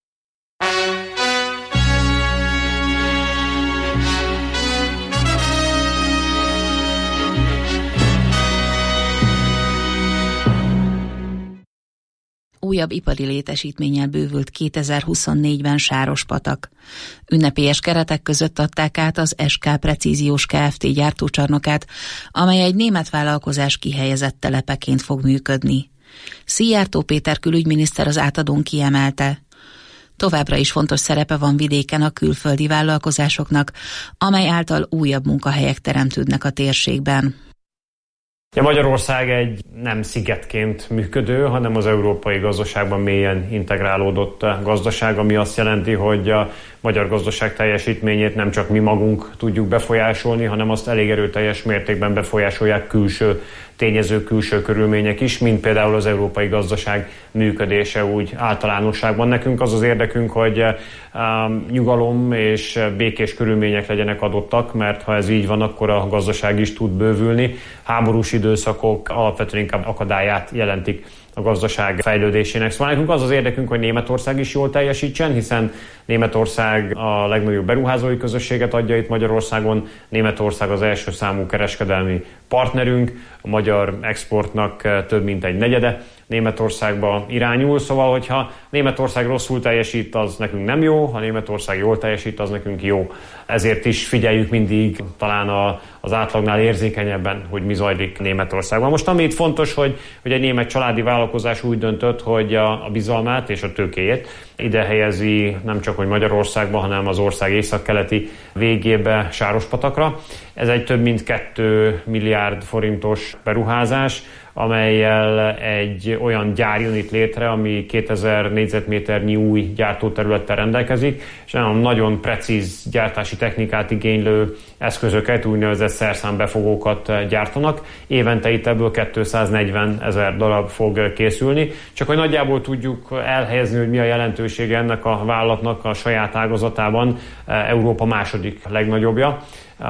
Újabb ipari létesítménnyel bővült kétezer-huszonnégyben Sárospatak. Ünnepélyes keretek között adták át az es ká Precíziós Kft. Gyártócsarnokát, amely egy német vállalkozás kihelyezett telepeként fog működni. Szijjártó Péter külügyminiszter az átadón kiemelte: továbbra is fontos szerepe van vidéken a külföldi vállalkozásoknak, amely által újabb munkahelyek teremtődnek a térségben. Ja, Magyarország egy nem szigetként működő, hanem az európai gazdaságban mélyen integrálódott gazdaság, ami azt jelenti, hogy a magyar gazdaság teljesítményét nem csak mi magunk tudjuk befolyásolni, hanem azt elég erőteljes mértékben befolyásolják külső tényezők, külső körülmények is, mint például az európai gazdaság működése úgy általánosságban. Nekünk az az érdekünk, hogy um, nyugalom és békés körülmények legyenek adottak, mert ha ez így van, akkor a gazdaság is tud bővülni. Háborús időszakok alapvetően inkább akadályát jelentik a gazdaság fejlődésének. Szóval nekünk az az érdekünk, hogy Németország is jól teljesítsen, hiszen Németország a legnagyobb beruházói közösséget adja itt Magyarországon. Németország az első számú kereskedelmi partnerünk, a magyar exportnak több mint egy negyede Németországba irányul, szóval hogyha Németország rosszul teljesít, az nekünk nem jó, ha Németország jól teljesít, az nekünk jó. Ezért is figyeljük mindig talán a, az átlagnál érzékenyebben, hogy mi zajlik Németországban. Most ami itt fontos, hogy, hogy egy német családi vállalkozás úgy döntött, hogy a, a bizalmát és a tőkéjét ide helyezi nem csak hogy Magyarországba, hanem az ország északkeleti végébe, Sárospatakra. Ez egy több mint két milliárd forintos beruházás, amellyel egy olyan gyár jön itt létre, ami kétezer négyzetméternyi új gyártóterülettel rendelkezik, és nagyon precíz gyártási technikát igénylő eszközöket, úgynevezett szerszámbefogókat gyártanak. Évente itt ebből kétszáznegyven ezer darab fog készülni. Csak hogy nagyjából tudjuk elhelyezni, hogy mi a jelentősége ennek a vállalatnak a saját ágazatában, Európa második legnagyobbja.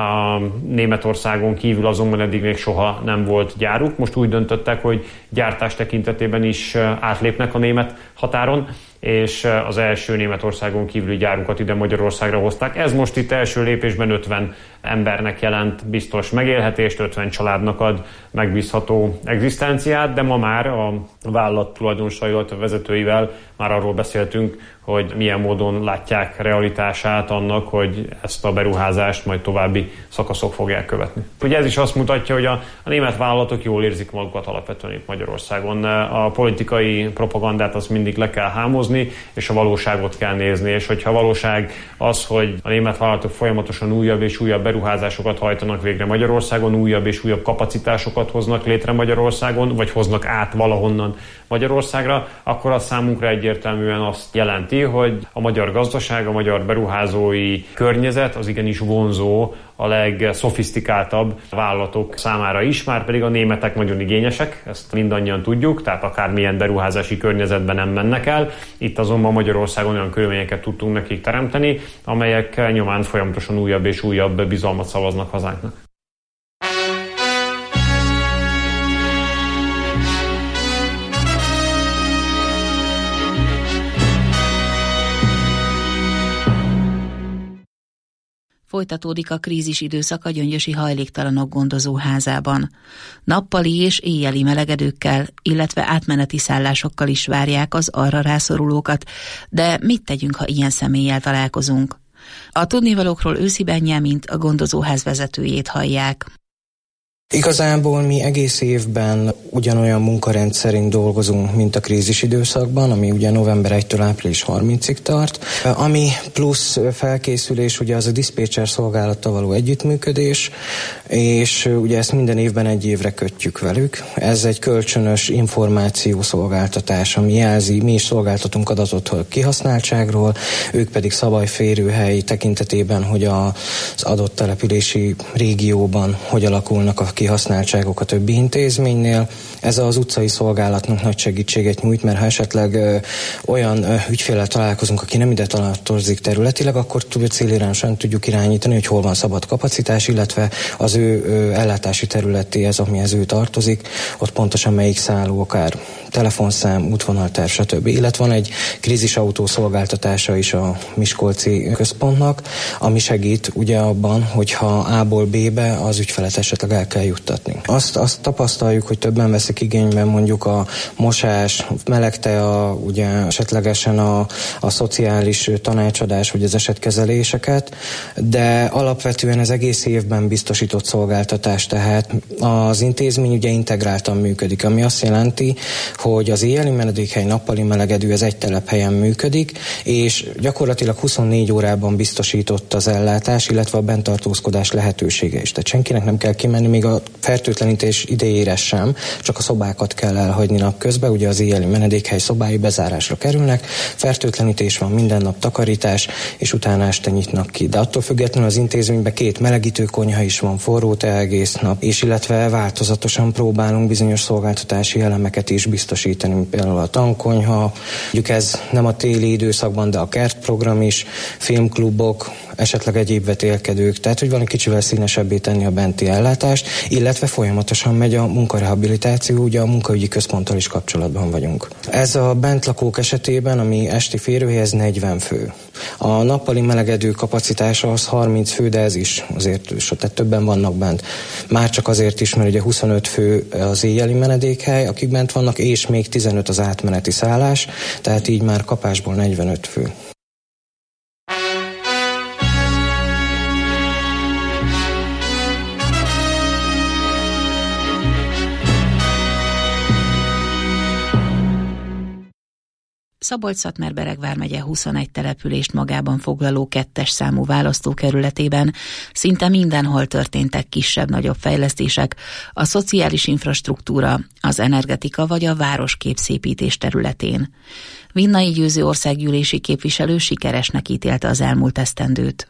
A Németországon kívül azonban eddig még soha nem volt gyáruk. Most úgy döntöttek, hogy gyártás tekintetében is átlépnek a német határon, és az első Németországon kívüli gyárukat ide Magyarországra hozták. Ez most itt első lépésben ötven embernek jelent biztos megélhetést, ötven családnak ad megbízható egzisztenciát, de ma már a vállalat tulajdonosaival, a vezetőivel már arról beszéltünk, hogy milyen módon látják realitását annak, hogy ezt a beruházást majd további szakaszok fogják követni. Ugye ez is azt mutatja, hogy a, a német vállalatok jól érzik magukat alapvetően itt Magyarországon. A politikai propagandát azt mindig le kell hámozni, és a valóságot kell nézni, és hogyha a valóság az, hogy a német vállalatok folyamatosan újabb és újabb beruházásokat hajtanak végre Magyarországon, újabb és újabb kapacitásokat hoznak létre Magyarországon, vagy hoznak át valahonnan Magyarországra, akkor az számunkra egyértelműen azt jelenti, hogy a magyar gazdaság, a magyar beruházói környezet az igenis vonzó a legszofisztikáltabb vállalatok számára is, már pedig a németek nagyon igényesek, ezt mindannyian tudjuk, tehát akármilyen beruházási környezetben nem mennek el. Itt azonban Magyarországon olyan körülményeket tudtunk nekik teremteni, amelyek nyomán folyamatosan újabb és újabb bizalmat szavaznak hazánknak. folytatódik a krízis időszak a gyöngyösi hajléktalanok gondozóházában. Nappali és éjjeli melegedőkkel, illetve átmeneti szállásokkal is várják az arra rászorulókat, de mit tegyünk, ha ilyen személlyel találkozunk? A tudnivalókról Őszi Benyámint, a gondozóház vezetőjét hallják. Igazából mi egész évben ugyanolyan munkarend szerint dolgozunk, mint a krízis időszakban, ami ugye november elsejétől április harmincadikáig tart. Ami plusz felkészülés, ugye az a diszpécser szolgálattal való együttműködés, és ugye ezt minden évben egy évre kötjük velük. Ez egy kölcsönös információszolgáltatás, ami jelzi, mi is szolgáltatunk adatot a kihasználtságról, ők pedig szabályférőhely tekintetében, hogy az adott települési régióban hogy alakulnak a kihasználtságok a többi intézménynél. Ez az utcai szolgálatnak nagy segítséget nyújt, mert ha esetleg ö, olyan ö, ügyféllel találkozunk, aki nem ide tartozik területileg, akkor célirányosan tudjuk irányítani, hogy hol van szabad kapacitás, illetve az ő ö, ellátási területéhez, amihez ő tartozik, ott pontosan melyik szálló, akár telefonszám, útvonalterv, stb. Illetve van egy krízisautó szolgáltatása is a Miskolci központnak, ami segít ugye abban, hogyha A-ból B-be az ügyfelet esetleg el kell juttatni. Azt, azt tapasztaljuk, hogy többen veszik igényben mondjuk a mosás, melegtea, ugye esetlegesen a, a szociális tanácsadás, vagy az esetkezeléseket, de alapvetően ez egész évben biztosított szolgáltatás, tehát az intézmény ugye integráltan működik, ami azt jelenti, hogy az éjjeli menedékhely, nappali melegedő ez egy telephelyen működik, és gyakorlatilag huszonnégy órában biztosított az ellátás, illetve a benntartózkodás lehetősége is. Tehát senkinek nem kell kimenni, még a fertőtlenítés idejére sem, csak a szobákat kell elhagyni napközben, ugye az éjjeli menedékhely szobái bezárásra kerülnek, fertőtlenítés van, minden nap takarítás, és utána este nyitnak ki. De attól függetlenül az intézményben két melegítő konyha is van, forró tea egész nap, és illetve változatosan próbálunk bizonyos szolgáltatási elemeket is biztosítani, mint például a tankonyha, mondjuk ez nem a téli időszakban, de a kertprogram is, filmklubok, esetleg egyéb vetélkedők, tehát hogy van egy kicsivel színesebbé tenni a benti ellátást, illetve folyamatosan megy a munkarehabilitáció, ugye a munkaügyi központtal is kapcsolatban vagyunk. Ez a bentlakók esetében, ami esti férőhely, ez negyven fő. A nappali melegedő kapacitása az harminc fő, de ez is azért, tehát többen vannak bent. Már csak azért is, mert ugye huszonöt fő az éjjeli menedékhely, akik bent vannak, és még tizenöt az átmeneti szállás, tehát így már kapásból negyvenöt fő. Szabolcs-Szatmár-Bereg vármegye huszonegy települést magában foglaló kettes számú választókerületében szinte mindenhol történtek kisebb-nagyobb fejlesztések a szociális infrastruktúra, az energetika vagy a városképszépítés területén. Vinnai Győző országgyűlési képviselő sikeresnek ítélte az elmúlt esztendőt.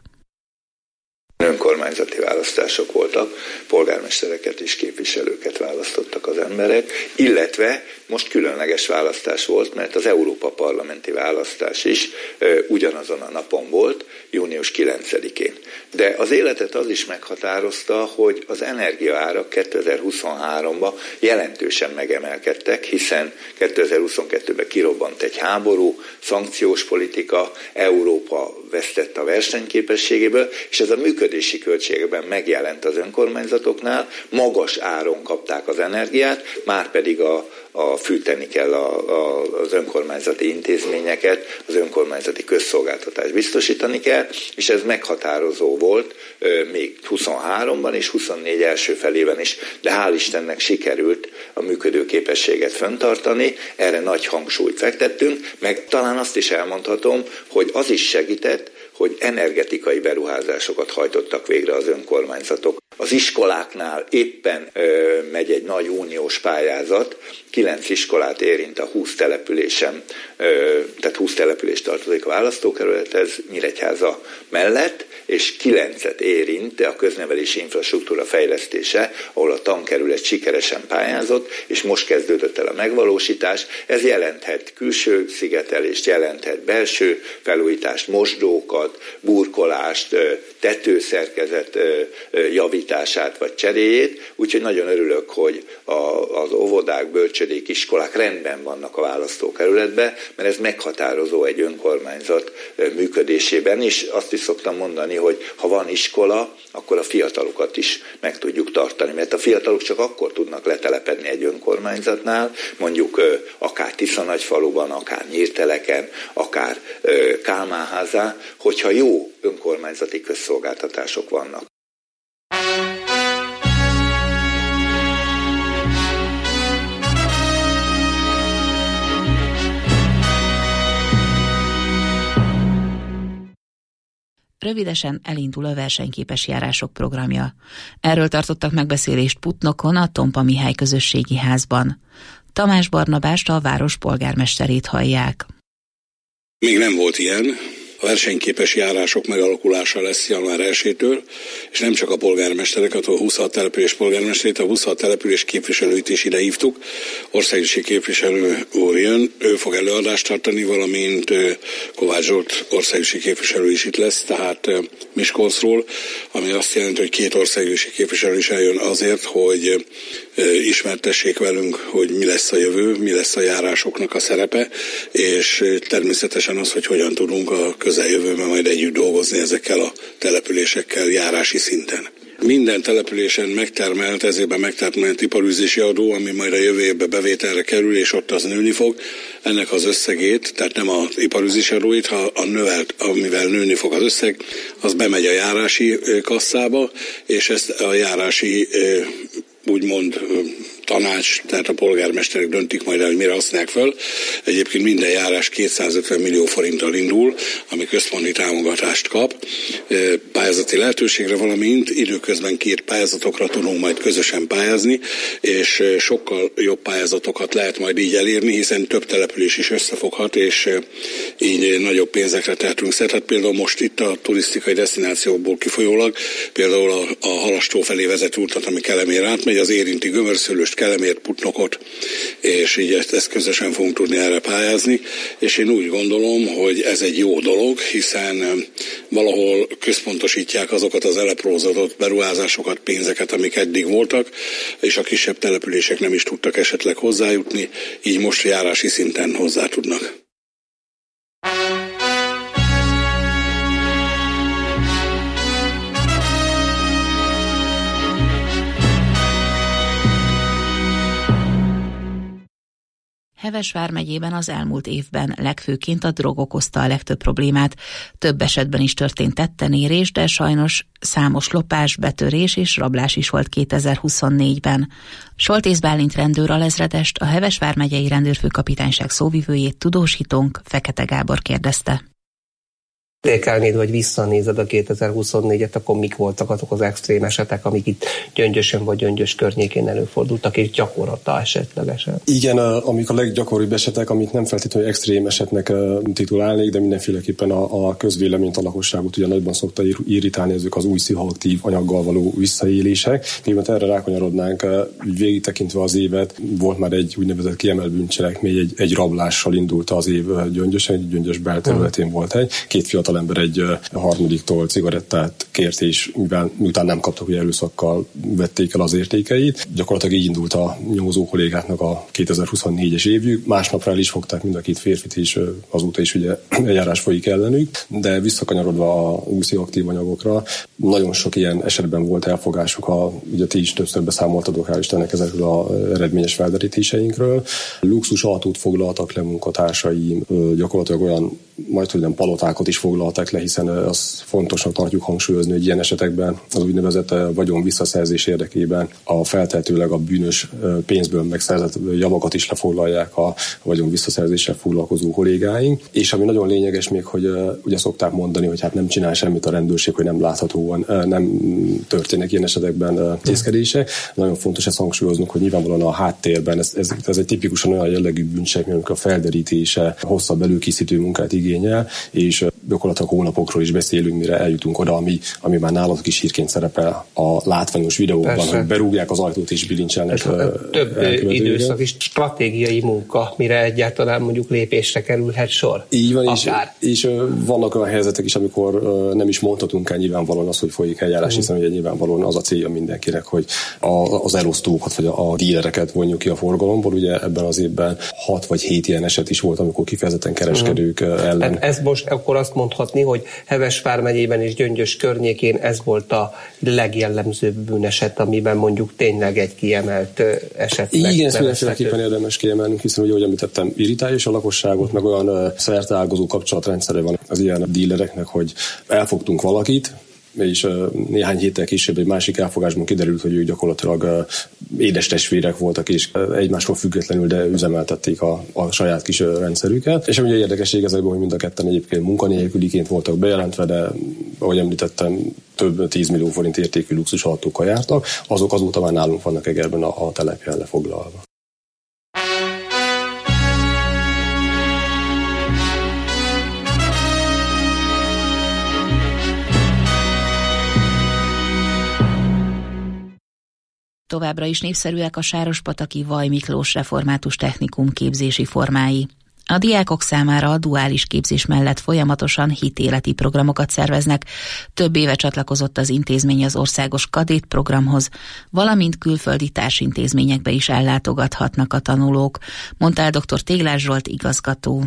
Önkormányzati választások voltak, polgármestereket és képviselőket választottak az emberek, illetve most különleges választás volt, mert az Európa parlamenti választás is ö, ugyanazon a napon volt, június kilencedikén. De az életet az is meghatározta, hogy az energiaárak kétezer-huszonháromban jelentősen megemelkedtek, hiszen kétezer-huszonkettőben kirobbant egy háború, szankciós politika, Európa vesztett a versenyképességéből, és ez a működési költségekben megjelent az önkormányzatoknál, magas áron kapták az energiát, már pedig a a fűteni kell a, a, az önkormányzati intézményeket, az önkormányzati közszolgáltatást biztosítani kell, és ez meghatározó volt euh, még huszonháromban és huszonnégy első felében is, de hál' Istennek sikerült a működőképességet fenntartani, erre nagy hangsúlyt fektettünk, meg talán azt is elmondhatom, hogy az is segített, hogy energetikai beruházásokat hajtottak végre az önkormányzatok. Az iskoláknál éppen ö, megy egy nagy uniós pályázat, kilenc iskolát érint a húsz településen, ö, tehát húsz település tartozik a választókerülethez Nyíregyháza mellett, és kilencet érint a köznevelési infrastruktúra fejlesztése, ahol a tankerület sikeresen pályázott, és most kezdődött el a megvalósítás. Ez jelenthet külső szigetelést, jelenthet belső felújítást, mosdókat, falakat, burkolást, tetőszerkezet javítását vagy cseréjét, úgyhogy nagyon örülök, hogy az óvodák, bölcsödék, iskolák rendben vannak a választókerületben, mert ez meghatározó egy önkormányzat működésében, és azt is szoktam mondani, hogy ha van iskola, akkor a fiatalokat is meg tudjuk tartani, mert a fiatalok csak akkor tudnak letelepedni egy önkormányzatnál, mondjuk akár Tiszanagyfaluban, akár Nyírteleken, akár Kálmánházán, hogyha jó önkormányzati közszolgáltatások vannak. Rövidesen elindul a versenyképes járások programja. Erről tartottak megbeszélést Putnokon, a Tompa Mihály közösségi házban. Tamás Barnabást, a város polgármesterét hallják. Még nem volt ilyen. A versenyképes járások megalakulása lesz január elsejétől, és nem csak a polgármestereket, a huszonhat település polgármesterét, a huszonhat település képviselőit is ide hívtuk. Országgyűlési képviselő úr jön, ő fog előadást tartani, valamint Kovács Zsolt országgyűlési képviselő is itt lesz, tehát Miskolcról, ami azt jelenti, hogy két országgyűlési képviselő is eljön azért, hogy ismertessék velünk, hogy mi lesz a jövő, mi lesz a járásoknak a szerepe, és természetesen az, hogy hogyan tudunk a közeljövőben majd együtt dolgozni ezekkel a településekkel járási szinten. Minden településen megtermelt, ezében megtermelt iparűzési adó, ami majd a jövő évben bevételre kerül, és ott az nőni fog. Ennek az összegét, tehát nem az iparűzési adóit, ha a növelt, amivel nőni fog az összeg, az bemegy a járási kasszába, és ezt a járási úgymond tanács, tehát a polgármesterek döntik majd el, hogy mire használják föl. Egyébként minden járás kétszázötven millió forinttal indul, ami központi támogatást kap. Pályázati lehetőségre, valamint időközben két pályázatokra tudunk majd közösen pályázni, és sokkal jobb pályázatokat lehet majd így elérni, hiszen több település is összefoghat, és így nagyobb pénzekre tehetünk szert. Hát például most itt a turisztikai desztinációkból kifolyólag, például a, a Halastó felé vezető utat, ami Kelemére átmegy, az érinti Gömörszőlőst, Kelemért, Putnokot, és így ezt, ezt közösen fogunk tudni erre pályázni, és én úgy gondolom, hogy ez egy jó dolog, hiszen valahol központosítják azokat az elaprózódott beruházásokat, pénzeket, amik eddig voltak, és a kisebb települések nem is tudtak esetleg hozzájutni, így most járási szinten hozzá tudnak. Heves vármegyében az elmúlt évben legfőként a drog okozta a legtöbb problémát. Több esetben is történt tettenérés, de sajnos számos lopás, betörés és rablás is volt kétezer-huszonnégyben. Soltész Bálint rendőr alezredest, a Heves vármegyei rendőrfőkapitányság szóvivőjét tudósítónk, Fekete Gábor kérdezte. Érkelnéd, vagy visszanézed a kétezer-huszonnégyet, akkor mik voltak azok az extrém esetek, amik itt Gyöngyösön vagy Gyöngyös környékén előfordultak, és gyakorlata esetlegesen? Igen, amik a leggyakoribb esetek, amit nem feltétlenül extrém esetnek titulálnék, de mindenféleképpen a, a közvéleményt, a lakosságot ugye nagyban szokta irritálni ezek az új pszichoaktív anyaggal való visszaélések. Miért erre rákanyarodnánk, végig tekintve az évet, volt már egy úgynevezett kiemelt bűncselekmény, egy, egy rablással indult az év Gyöngyösen, egy Gyöngyös belterületén volt egy, két fiatal ember egy harmadiktól cigarettát kért, és mivel miután nem kaptak, hogy erőszakkal vették el az értékeit. Gyakorlatilag így indult a nyomozó kollégáknak a kétezer-huszonnégyes évjük. Másnapra el is fogták mind a két férfit, és azóta is ugye eljárás folyik ellenük, de visszakanyarodva a új pszichoaktív anyagokra, nagyon sok ilyen esetben volt elfogásuk, a, ugye ti is többször beszámoltatok, hál' Istennek, ezekről az eredményes felderítéseinkről. Luxus autót foglaltak le munkatársaim, gyakorlatilag olyan majdhogy nem palotákat is foglaltak le, hiszen azt fontosnak tartjuk hangsúlyozni, hogy ilyen esetekben az úgynevezett vagyon visszaszerzés érdekében a feltehetőleg a bűnös pénzből megszerzett javakat is lefoglalják a vagyon visszaszerzéssel foglalkozó kollégáink. És ami nagyon lényeges még, hogy ugye szokták mondani, hogy hát nem csinál semmit a rendőrség, hogy nem láthatóan nem történnek ilyen esetekben tészkedések. Nagyon fontos ezt hangsúlyoznunk, hogy nyilvánvalóan a háttérben ez, ez, ez egy tipikusan olyan jellegű bűncselekmény, amikor a felderítése hosszabb előkészítő munkát igényel, és gyakorlatilag hónapokról is beszélünk, mire eljutunk oda, ami, ami már nálatok is hírként szerepel a látványos videóban, persze, hogy berúgják az ajtót és bilincselnek. Több időszak is stratégiai munka, mire egyáltalán mondjuk lépésre kerülhet sor. Így van, és, és vannak olyan helyzetek is, amikor nem is mondhatunk el nyilvánvalóan azt, hogy folyik eljárás, hiszen ugye nyilvánvalóan az a célja mindenkinek, hogy az elosztókat vagy a dílereket vonjuk ki a forgalomból. Ugye ebben az évben hat vagy hét ilyen eset is volt, amikor kifejezetten kereskedők ellen. Hát ez most akkor azt mondhatni, hogy Hevesvár megyében és Gyöngyös környékén ez volt a legjellemzőbb bűneset, amiben mondjuk tényleg egy kiemelt eset. Igen, ezt mindenféleképpen érdemes kiemelnünk, hiszen ugye, ahogy említettem, irritálja is a lakosságot, meg olyan szerteágazó kapcsolatrendszere van az ilyen dílereknek, hogy elfogtunk valakit, és néhány héttel később egy másik elfogásban kiderült, hogy ők gyakorlatilag édestestvérek voltak, és egymástól függetlenül, de üzemeltették a, a saját kis rendszerüket. És ugye érdekesség ezekben, hogy mind a ketten egyébként munkanélküliként voltak bejelentve, de ahogy említettem, több tíz millió forint értékű luxusautókkal jártak, azok azóta már nálunk vannak Egerben a, a telephelyen lefoglalva. Továbbra is népszerűek a sárospataki Vaj Miklós Református Technikum képzési formái. A diákok számára a duális képzés mellett folyamatosan hitéleti programokat szerveznek. Több éve csatlakozott az intézmény az országos kadét programhoz, valamint külföldi társintézményekbe is ellátogathatnak a tanulók, mondta el dr. Téglás Zsolt igazgató.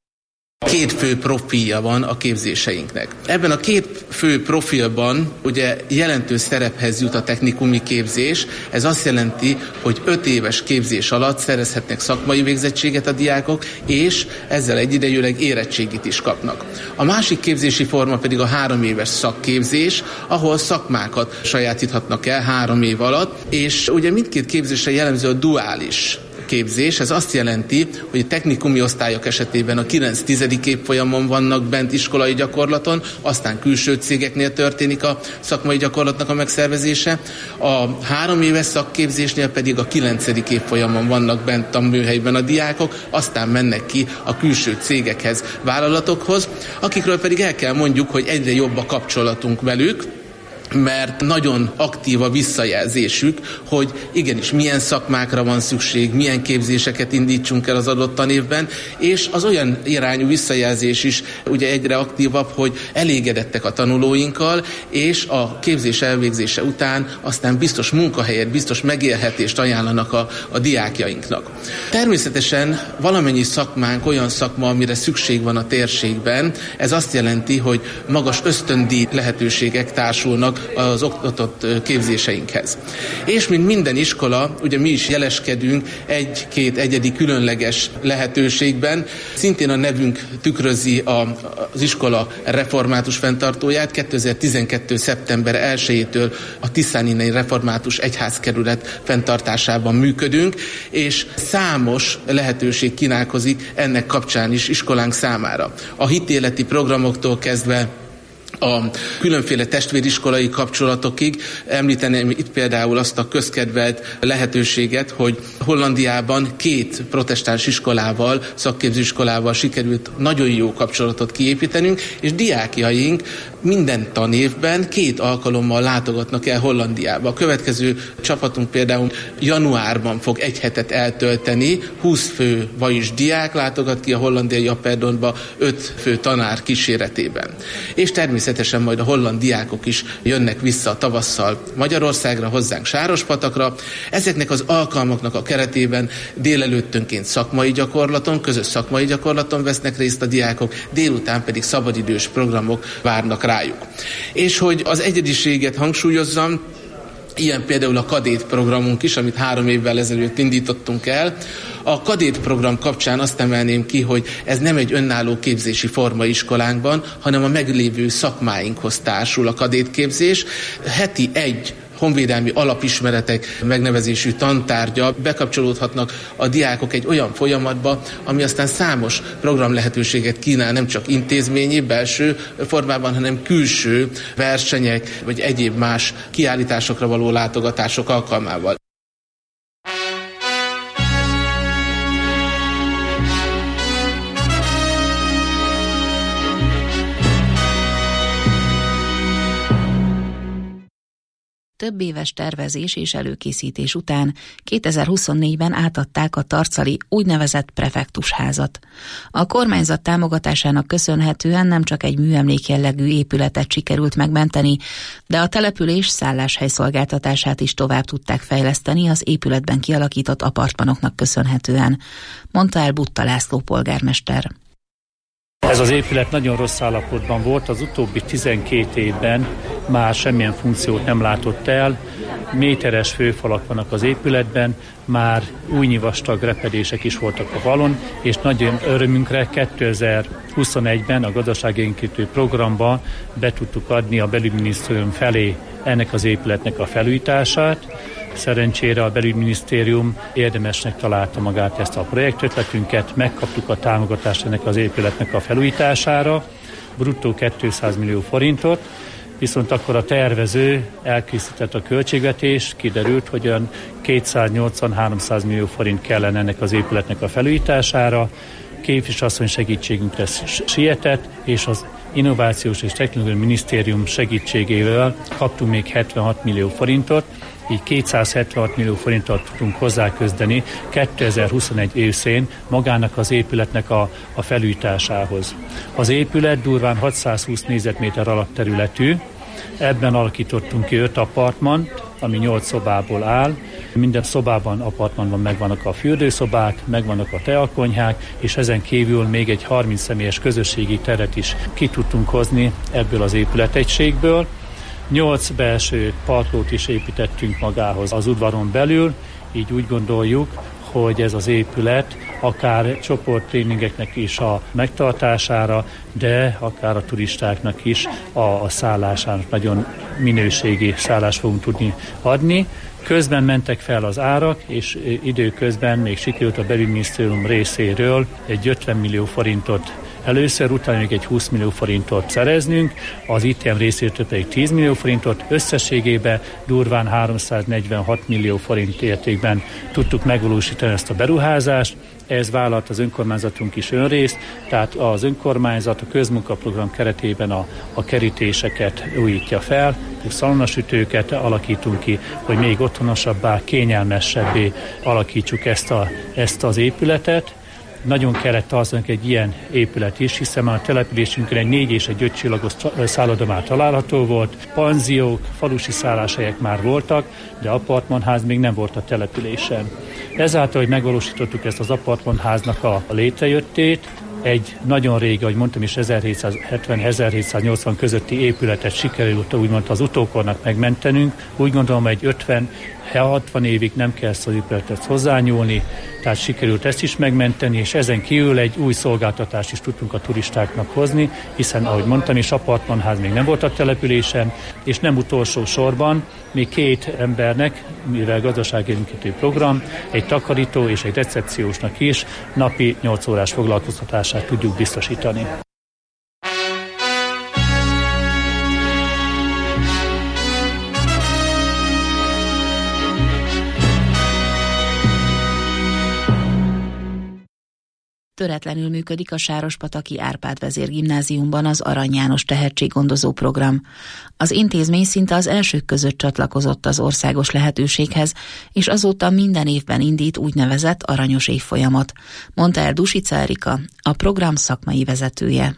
Két fő profilja van a képzéseinknek. Ebben a két fő profilban ugye jelentős szerephez jut a technikumi képzés. Ez azt jelenti, hogy öt éves képzés alatt szerezhetnek szakmai végzettséget a diákok, és ezzel egyidejűleg érettségit is kapnak. A másik képzési forma pedig a három éves szakképzés, ahol szakmákat sajátíthatnak el három év alatt, és ugye mindkét képzésre jellemző a duális képzés. Ez azt jelenti, hogy a technikumi osztályok esetében a kilenc-tizedik évfolyamon vannak bent iskolai gyakorlaton, aztán külső cégeknél történik a szakmai gyakorlatnak a megszervezése. A három éves szakképzésnél pedig a kilencedik évfolyamon vannak bent a műhelyben a diákok, aztán mennek ki a külső cégekhez, vállalatokhoz, akikről pedig el kell mondjuk, hogy egyre jobb a kapcsolatunk velük, mert nagyon aktív a visszajelzésük, hogy igenis milyen szakmákra van szükség, milyen képzéseket indítsunk el az adott tanévben, és az olyan irányú visszajelzés is ugye egyre aktívabb, hogy elégedettek a tanulóinkkal, és a képzés elvégzése után aztán biztos munkahelyet, biztos megélhetést ajánlanak a, a diákjainknak. Természetesen valamennyi szakmánk olyan szakma, amire szükség van a térségben, ez azt jelenti, hogy magas ösztöndíj lehetőségek társulnak az oktatott képzéseinkhez. És mint minden iskola, ugye mi is jeleskedünk egy-két egyedi különleges lehetőségben. Szintén a nevünk tükrözi a, az iskola református fenntartóját. kétezer-tizenkettő. szeptember elsejétől a Tiszáninnai Református Egyházkerület fenntartásában működünk, és számos lehetőség kínálkozik ennek kapcsán is iskolánk számára. A hitéleti programoktól kezdve a különféle testvériskolai kapcsolatokig. Említeném itt például azt a közkedvelt lehetőséget, hogy Hollandiában két protestáns iskolával, szakképzőiskolával sikerült nagyon jó kapcsolatot kiépítenünk, és diákjaink minden tanévben két alkalommal látogatnak el Hollandiába. A következő csapatunk például januárban fog egy hetet eltölteni, húsz fő vajus diák látogat ki a hollandiai Apeldoornba, öt fő tanár kíséretében. És természetesen majd a holland diákok is jönnek vissza tavasszal Magyarországra, hozzánk Sárospatakra. Ezeknek az alkalmaknak a keretében délelőttönként szakmai gyakorlaton, közös szakmai gyakorlaton vesznek részt a diákok, délután pedig szabadidős programok várnak rájuk. És hogy az egyediséget hangsúlyozzam, ilyen például a kadét programunk is, amit három évvel ezelőtt indítottunk el. A kadét program kapcsán azt emelném ki, hogy ez nem egy önálló képzési forma iskolánkban, hanem a meglévő szakmáinkhoz társul a kadétképzés. Heti egy honvédelmi alapismeretek megnevezésű tantárgya bekapcsolódhatnak a diákok egy olyan folyamatba, ami aztán számos programlehetőséget kínál, nem csak intézményi, belső formában, hanem külső versenyek, vagy egyéb más kiállításokra való látogatások alkalmával. több éves tervezés és előkészítés után kétezer-huszonnégyben átadták a tarcali úgynevezett prefektusházat. A kormányzat támogatásának köszönhetően nem csak egy műemlék jellegű épületet sikerült megmenteni, de a település szálláshely szolgáltatását is tovább tudták fejleszteni az épületben kialakított apartmanoknak köszönhetően, mondta el Butta László polgármester. Ez az épület nagyon rossz állapotban volt, az utóbbi tizenkét évben már semmilyen funkciót nem látott el, méteres főfalak vannak az épületben, már újnyi vastag repedések is voltak a falon, és nagyon örömünkre kétezer-huszonegyben a gazdaságélénkítő programba be tudtuk adni a belügyminisztérium felé ennek az épületnek a felújítását. Szerencsére a belügyminisztérium érdemesnek találta magát ezt a projektötletünket, megkaptuk a támogatást ennek az épületnek a felújítására, bruttó kétszáz millió forintot, viszont akkor a tervező elkészített a költségvetés, kiderült, hogy olyan kétszáznyolcvan-háromszáz millió forint kellene ennek az épületnek a felújítására, képviselőasszony segítségünkre sietett, és az Innovációs és Technológiai Minisztérium segítségével kaptunk még hetvenhat millió forintot, így kétszázhetvenhat millió forinttal tudunk hozzáközdeni kétezer-huszonegy őszén magának az épületnek a, a felújításához. Az épület durván hatszázhúsz négyzetméter alapterületű, ebben alakítottunk ki öt apartmant, ami nyolc szobából áll. Minden szobában, apartmanban megvannak a fürdőszobák, megvannak a teakonyhák, és ezen kívül még egy harminc személyes közösségi teret is ki tudtunk hozni ebből az épületegységből. Nyolc belső padlót is építettünk magához az udvaron belül, így úgy gondoljuk, hogy ez az épület akár csoporttréningeknek is a megtartására, de akár a turistáknak is a, a szállásának nagyon minőségi szállást fogunk tudni adni. Közben mentek fel az árak, és időközben még sikerült a belügyminisztérium részéről egy ötven millió forintot először, utána még egy húsz millió forintot szereznünk, az í té em részéről pedig tíz millió forintot, összességében durván háromszáznegyvenhat millió forint értékben tudtuk megvalósítani ezt a beruházást. Ez vállalt az önkormányzatunk is önrészt, tehát az önkormányzat a közmunkaprogram keretében a, a kerítéseket újítja fel, szalonnasütőket alakítunk ki, hogy még otthonosabbá, kényelmesebbé alakítsuk ezt, a, ezt az épületet. Nagyon kellett tartanunk egy ilyen épület is, hiszen már a településünkön egy négy és egy öt csillagos szálloda már található volt, panziók, falusi szálláshelyek már voltak, de apartmanház még nem volt a településen. Ezáltal, hogy megvalósítottuk ezt az apartmanháznak a létrejöttét, egy nagyon régi, ahogy mondtam is, ezerhétszázhetven-ezerhétszáznyolcvan közötti épületet sikerült úgymond az utókornak megmentenünk. Úgy gondolom, egy ötven-hatvan évig nem kell ezt az épületet hozzányúlni, tehát sikerült ezt is megmenteni, és ezen kívül egy új szolgáltatást is tudtunk a turistáknak hozni, hiszen, ahogy mondtam is, apartmanház még nem volt a településen, és nem utolsó sorban még két embernek, mivel gazdaságélénkítő program, egy takarító és egy recepciósnak is napi nyolc órás foglalkoztatását tudjuk biztosítani. Töretlenül működik a Sárospataki Árpád Vezér Gimnáziumban az Arany János tehetséggondozó program. Az intézmény szinte az elsők között csatlakozott az országos lehetőséghez, és azóta minden évben indít úgynevezett aranyos évfolyamot, mondta el Dusica Erika, a program szakmai vezetője.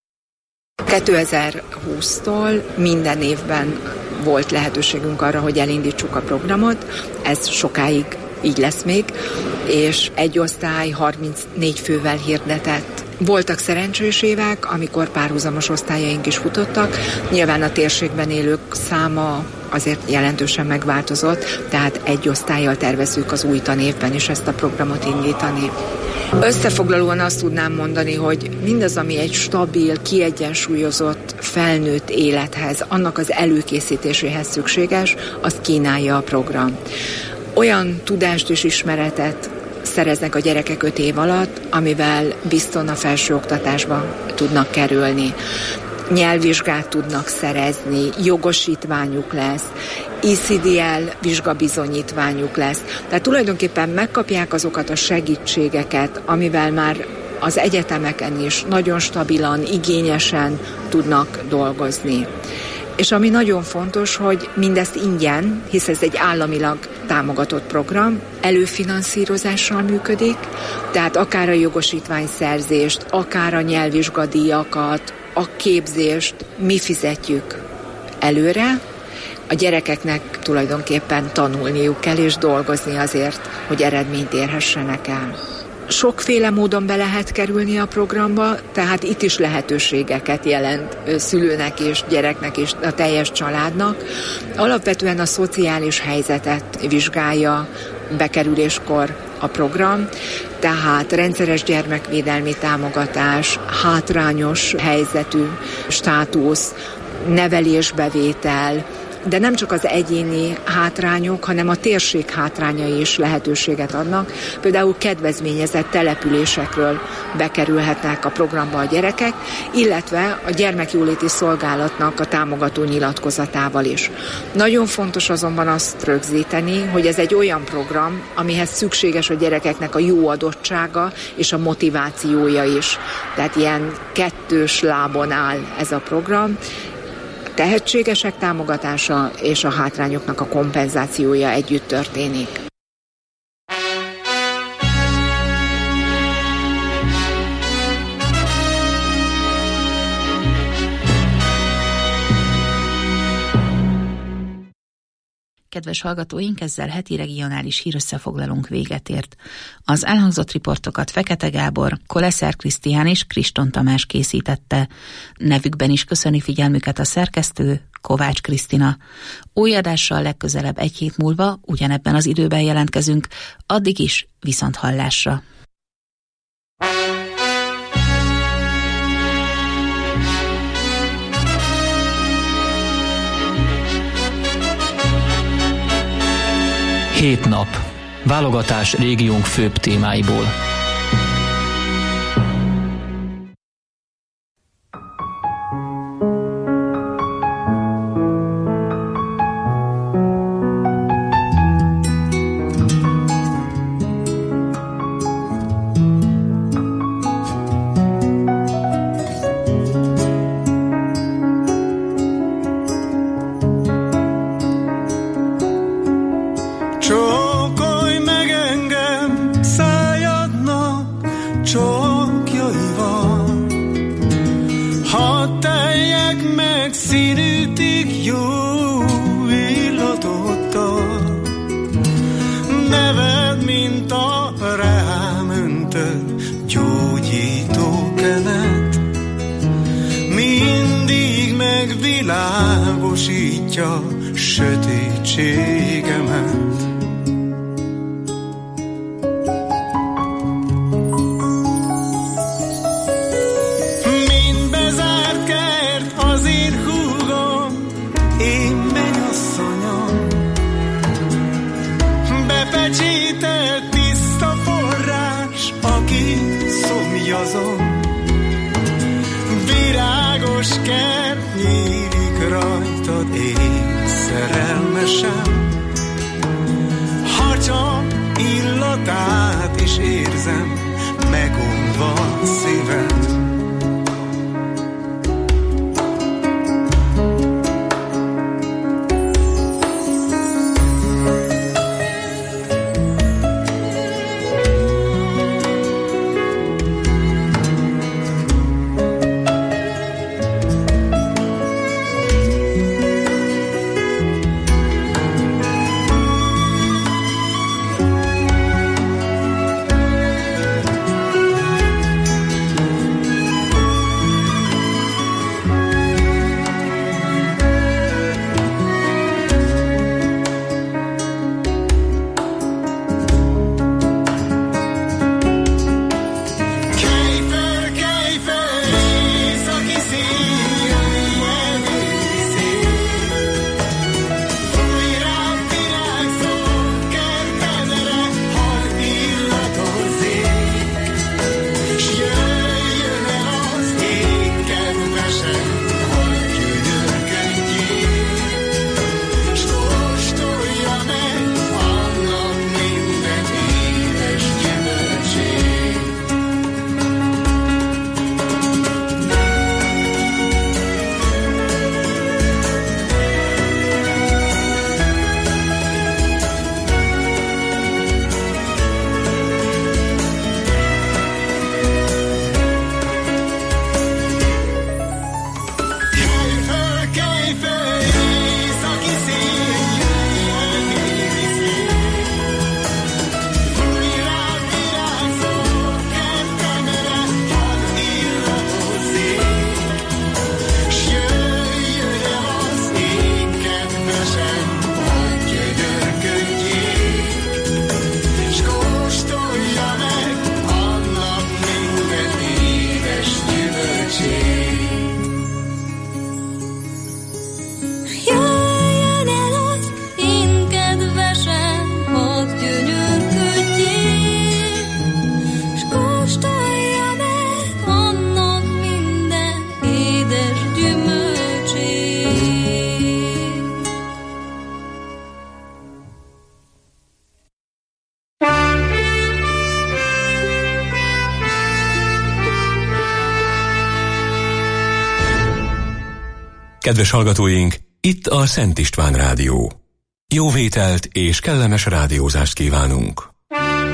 kétezer-húsztól minden évben volt lehetőségünk arra, hogy elindítsuk a programot, ez sokáig így lesz még, és egy osztály harmincnégy fővel hirdetett. Voltak szerencsés évek, amikor párhuzamos osztályaink is futottak, nyilván a térségben élők száma azért jelentősen megváltozott, tehát egy osztállyal tervezzük az új tanévben is ezt a programot indítani. Összefoglalóan azt tudnám mondani, hogy mindaz, ami egy stabil, kiegyensúlyozott, felnőtt élethez, annak az előkészítéséhez szükséges, azt kínálja a program. Olyan tudást és ismeretet szereznek a gyerekek öt év alatt, amivel biztosan a felsőoktatásba tudnak kerülni. Nyelvvizsgát tudnak szerezni, jogosítványuk lesz, i cé dé el vizsgabizonyítványuk lesz. Tehát tulajdonképpen megkapják azokat a segítségeket, amivel már az egyetemeken is nagyon stabilan, igényesen tudnak dolgozni. És ami nagyon fontos, hogy mindezt ingyen, hisz ez egy államilag támogatott program, előfinanszírozással működik, tehát akár a jogosítványszerzést, akár a nyelvvizsgadíjakat, a képzést mi fizetjük előre. A gyerekeknek tulajdonképpen tanulniuk kell és dolgozni azért, hogy eredményt érhessenek el. Sokféle módon be lehet kerülni a programba, tehát itt is lehetőségeket jelent szülőnek és gyereknek és a teljes családnak. Alapvetően a szociális helyzetet vizsgálja bekerüléskor a program, tehát rendszeres gyermekvédelmi támogatás, hátrányos helyzetű státusz, nevelésbevétel, de nem csak az egyéni hátrányok, hanem a térség hátrányai is lehetőséget adnak. Például kedvezményezett településekről bekerülhetnek a programba a gyerekek, illetve a gyermekjóléti szolgálatnak a támogató nyilatkozatával is. Nagyon fontos azonban azt rögzíteni, hogy ez egy olyan program, amihez szükséges a gyerekeknek a jó adottsága és a motivációja is. Tehát ilyen kettős lábon áll ez a program, tehetségesek támogatása és a hátrányoknak a kompenzációja együtt történik. Kedves hallgatóink, ezzel heti regionális hírösszefoglalónk véget ért. Az elhangzott riportokat Fekete Gábor, Koleszer Krisztián és Kriston Tamás készítette. Nevükben is köszöni figyelmüket a szerkesztő, Kovács Krisztina. Új adással legközelebb egy hét múlva ugyanebben az időben jelentkezünk, addig is viszont hallásra. Hét nap. Válogatás régiónk főbb témáiból. Világosítja sötétségemet. Mind bezárt kert az én húgom, én mennyasszonyom. Bepecsételt tiszta forrás, aki szomjazom. Virágos kert nyílik rajtad, én szerelmesem. Ha csak illatát is érzem, megunva szívem. Kedves hallgatóink, itt a Szent István Rádió. Jó vételt és kellemes rádiózást kívánunk!